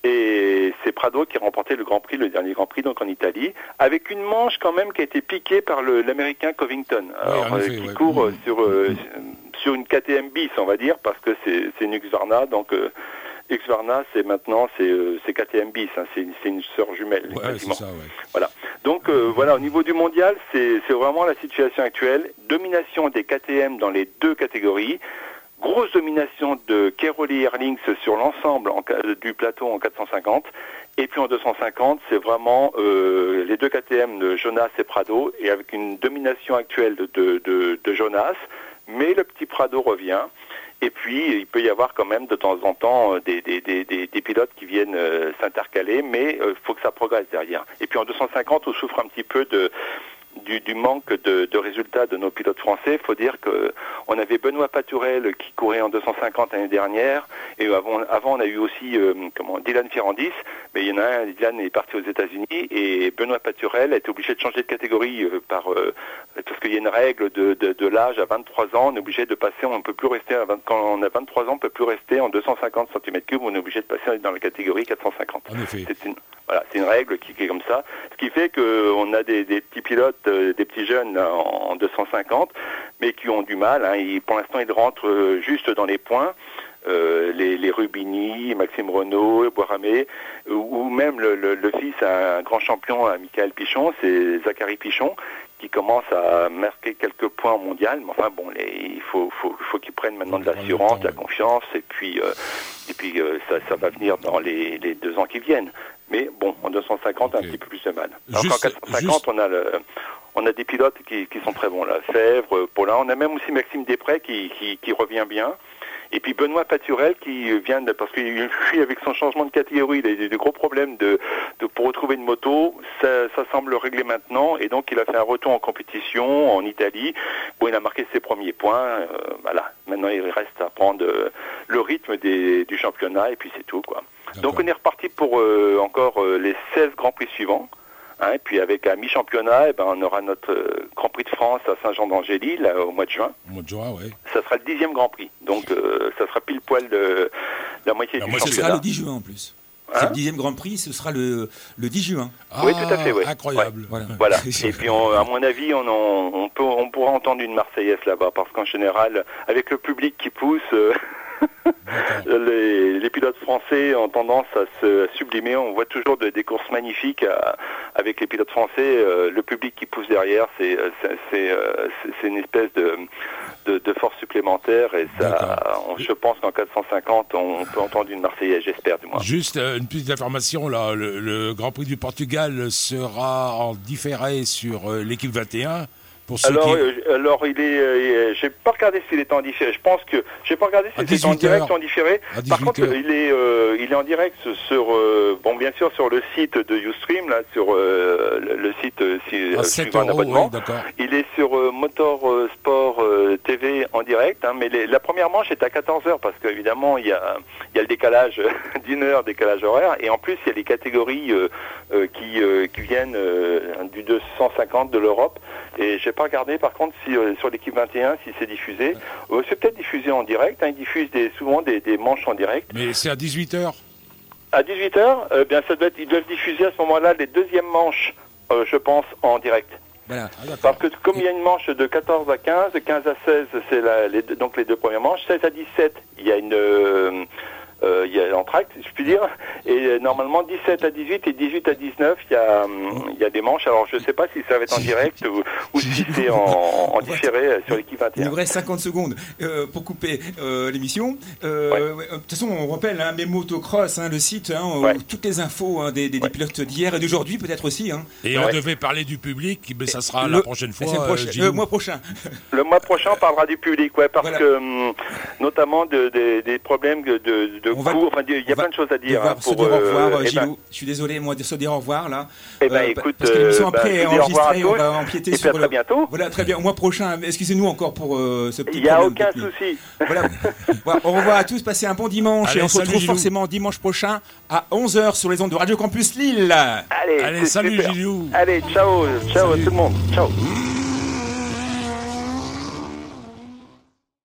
et c'est Prado qui a remporté le Grand Prix, le dernier Grand Prix donc en Italie, avec une manche quand même qui a été piquée par le, l'américain Covington, alors, ouais, effet, euh, qui ouais. court euh, sur, euh, sur une K T M bis, on va dire, parce que c'est, c'est une Husqvarna, donc euh, Husqvarna c'est maintenant c'est, euh, c'est K T M bis, hein, c'est, c'est une sœur jumelle. Ouais, c'est ça, ouais. Voilà. Donc euh, voilà, au niveau du mondial, c'est, c'est vraiment la situation actuelle, domination des K T M dans les deux catégories. Grosse domination de Cairoli Erlings sur l'ensemble en, du plateau en quatre cent cinquante. Et puis en deux cent cinquante, c'est vraiment euh, les deux K T M de Jonas et Prado, et avec une domination actuelle de, de, de, de Jonas. Mais le petit Prado revient. Et puis, il peut y avoir quand même de temps en temps des, des, des, des, des pilotes qui viennent euh, s'intercaler, mais il euh, faut que ça progresse derrière. Et puis en deux cent cinquante, on souffre un petit peu de... Du, du manque de, de résultats de nos pilotes français. Il faut dire que on avait Benoît Paturel qui courait en deux cent cinquante l'année dernière, et avant, avant on a eu aussi euh, comment, Dylan Ferrandis, mais il y en a un, Dylan est parti aux États-Unis, et Benoît Paturel a été obligé de changer de catégorie euh, par euh, parce qu'il y a une règle de, de, de l'âge à vingt-trois ans, on est obligé de passer, on ne peut plus rester à vingt, quand on a vingt-trois ans, on ne peut plus rester en deux cent cinquante centimètres cubes, on est obligé de passer dans la catégorie quatre cent cinquante. En effet. C'est une, voilà, c'est une règle qui, qui est comme ça, ce qui fait qu'on a des, des petits pilotes, euh, des petits jeunes là, en, en deux cent cinquante, mais qui ont du mal. Hein. Ils, pour l'instant, ils rentrent euh, juste dans les points. Euh, les, les Rubini, Maxime Renault, Boiramé, ou, ou même le, le, le fils à un grand champion, à Michael Pichon, c'est Zachary Pichon, qui commence à marquer quelques points au mondial. Mais enfin bon, les, il faut, faut, faut qu'ils prennent maintenant de l'assurance, de la confiance, et puis, euh, et puis euh, ça, ça va venir dans les, les deux ans qui viennent. Mais bon, en deux cent cinquante, okay. un petit peu plus de mal. Alors juste, qu'en quatre cent cinquante, juste... on a le, on a des pilotes qui, qui sont très bons là. Fèvre, Paulin, on a même aussi Maxime Després qui, qui, qui revient bien. Et puis Benoît Paturel qui vient de, parce qu'il fuit avec son changement de catégorie, il a eu de gros problèmes de, de pour retrouver une moto, ça, ça semble réglé maintenant, et donc donc il a fait un retour en compétition en Italie. Bon, il a marqué ses premiers points. Euh, voilà. Maintenant, il reste à prendre euh, le rythme des, du championnat et puis c'est tout, quoi. D'accord. Donc on est reparti pour euh, encore euh, les seize Grands Prix suivants. Hein, et puis avec un mi-championnat, eh ben, on aura notre euh, Grand Prix de France à Saint-Jean-d'Angély là, au mois de juin. Au mois de juin, oui. Ça sera le dixième Grand Prix. Donc euh, ça sera pile poil de la moitié Alors du moi, championnat. Ce sera le dix juin en plus. Hein, c'est le dixième Grand Prix, ce sera le, le dix juin. Ah, oui, tout à fait, oui. Incroyable. Ouais. Voilà. Voilà. Et puis, on, à mon avis, on, en, on, peut, on pourra entendre une Marseillaise là-bas, parce qu'en général, avec le public qui pousse, euh, les, les pilotes français ont tendance à se sublimer. On voit toujours de, des courses magnifiques à, avec les pilotes français. Euh, le public qui pousse derrière, c'est, c'est, c'est, c'est une espèce de, de, de force supplémentaire. Et ça, on, je pense qu'en quatre cent cinquante, on peut entendre une Marseillaise, j'espère du moins. Juste euh, une petite information, là, le, le Grand Prix du Portugal sera en différé sur euh, l'équipe vingt et un. Pour ceux alors, qui... euh, alors, il est. Euh, j'ai pas regardé s'il est en différé. Je pense que j'ai pas regardé s'il était en direct ou en différé. Par contre, il est, euh, il est en direct sur, euh, bon, bien sûr, sur le site de Ustream, là, sur euh, le, le site euh, si, ah, suivant un abonnement. Oui, il est sur euh, Motorsport euh, T V en direct, hein, mais les, la première manche est à quatorze heures parce qu'évidemment, il y a, il y a le décalage d'une heure, décalage horaire, et en plus, il y a les catégories euh, euh, qui, euh, qui viennent euh, du deux cent cinquante de l'Europe. Et j'ai pas regardé par contre si euh, sur l'équipe vingt et un si c'est diffusé. Euh, c'est peut-être diffusé en direct. Hein, ils diffusent des, souvent des, des manches en direct. Mais c'est à dix-huit heures. À dix-huit heures, euh, bien ça doit être, ils doivent diffuser à ce moment-là les deuxièmes manches, euh, je pense, en direct. Voilà. Ah, parce que comme il y a une manche de quatorze à quinze, quinze à seize, c'est la, les, donc les deux premières manches. seize à dix-sept, il y a une euh, Euh, il y a l'entracte, si je puis dire, et euh, normalement dix-sept à dix-huit et dix-huit à dix-neuf, il y a, hum, il y a des manches. Alors je ne sais pas si ça va être en direct ou, ou si c'est en, en différé euh, sur l'équipe vingt et un. Il nous reste cinquante secondes euh, pour couper euh, l'émission. Euh, ouais. Ouais, de toute façon, on rappelle, hein, Memo Autocross, hein, le site, hein, ouais. où toutes les infos hein, des, des, ouais. des pilotes d'hier et d'aujourd'hui peut-être aussi. Hein. Et ouais. on devait parler du public, mais ça sera le, la prochaine fois. La prochaine, euh, le mois prochain. Le mois prochain, on parlera du public, ouais, parce voilà. que hum, notamment de, de, des problèmes de, de, de cours, enfin, il y a plein de choses à dire. Hein, pour, se dire au revoir, euh, Gilou. Ben, je suis désolé, moi, de se dire au revoir, là. Eh ben, euh, écoute, parce que l'émission bah, après est enregistrée, on va empiéter et sur... à très bientôt. Voilà, très bien. Au mois prochain, excusez-nous encore pour euh, ce petit Il n'y a aucun technique. souci. Voilà. Voilà. Au revoir à tous, passez un bon dimanche. Allez, et on se retrouve Gilou. forcément dimanche prochain à onze heures sur les ondes de Radio Campus Lille. Allez, Allez salut super. Gilou. Allez, ciao, ciao salut. tout le monde. Ciao.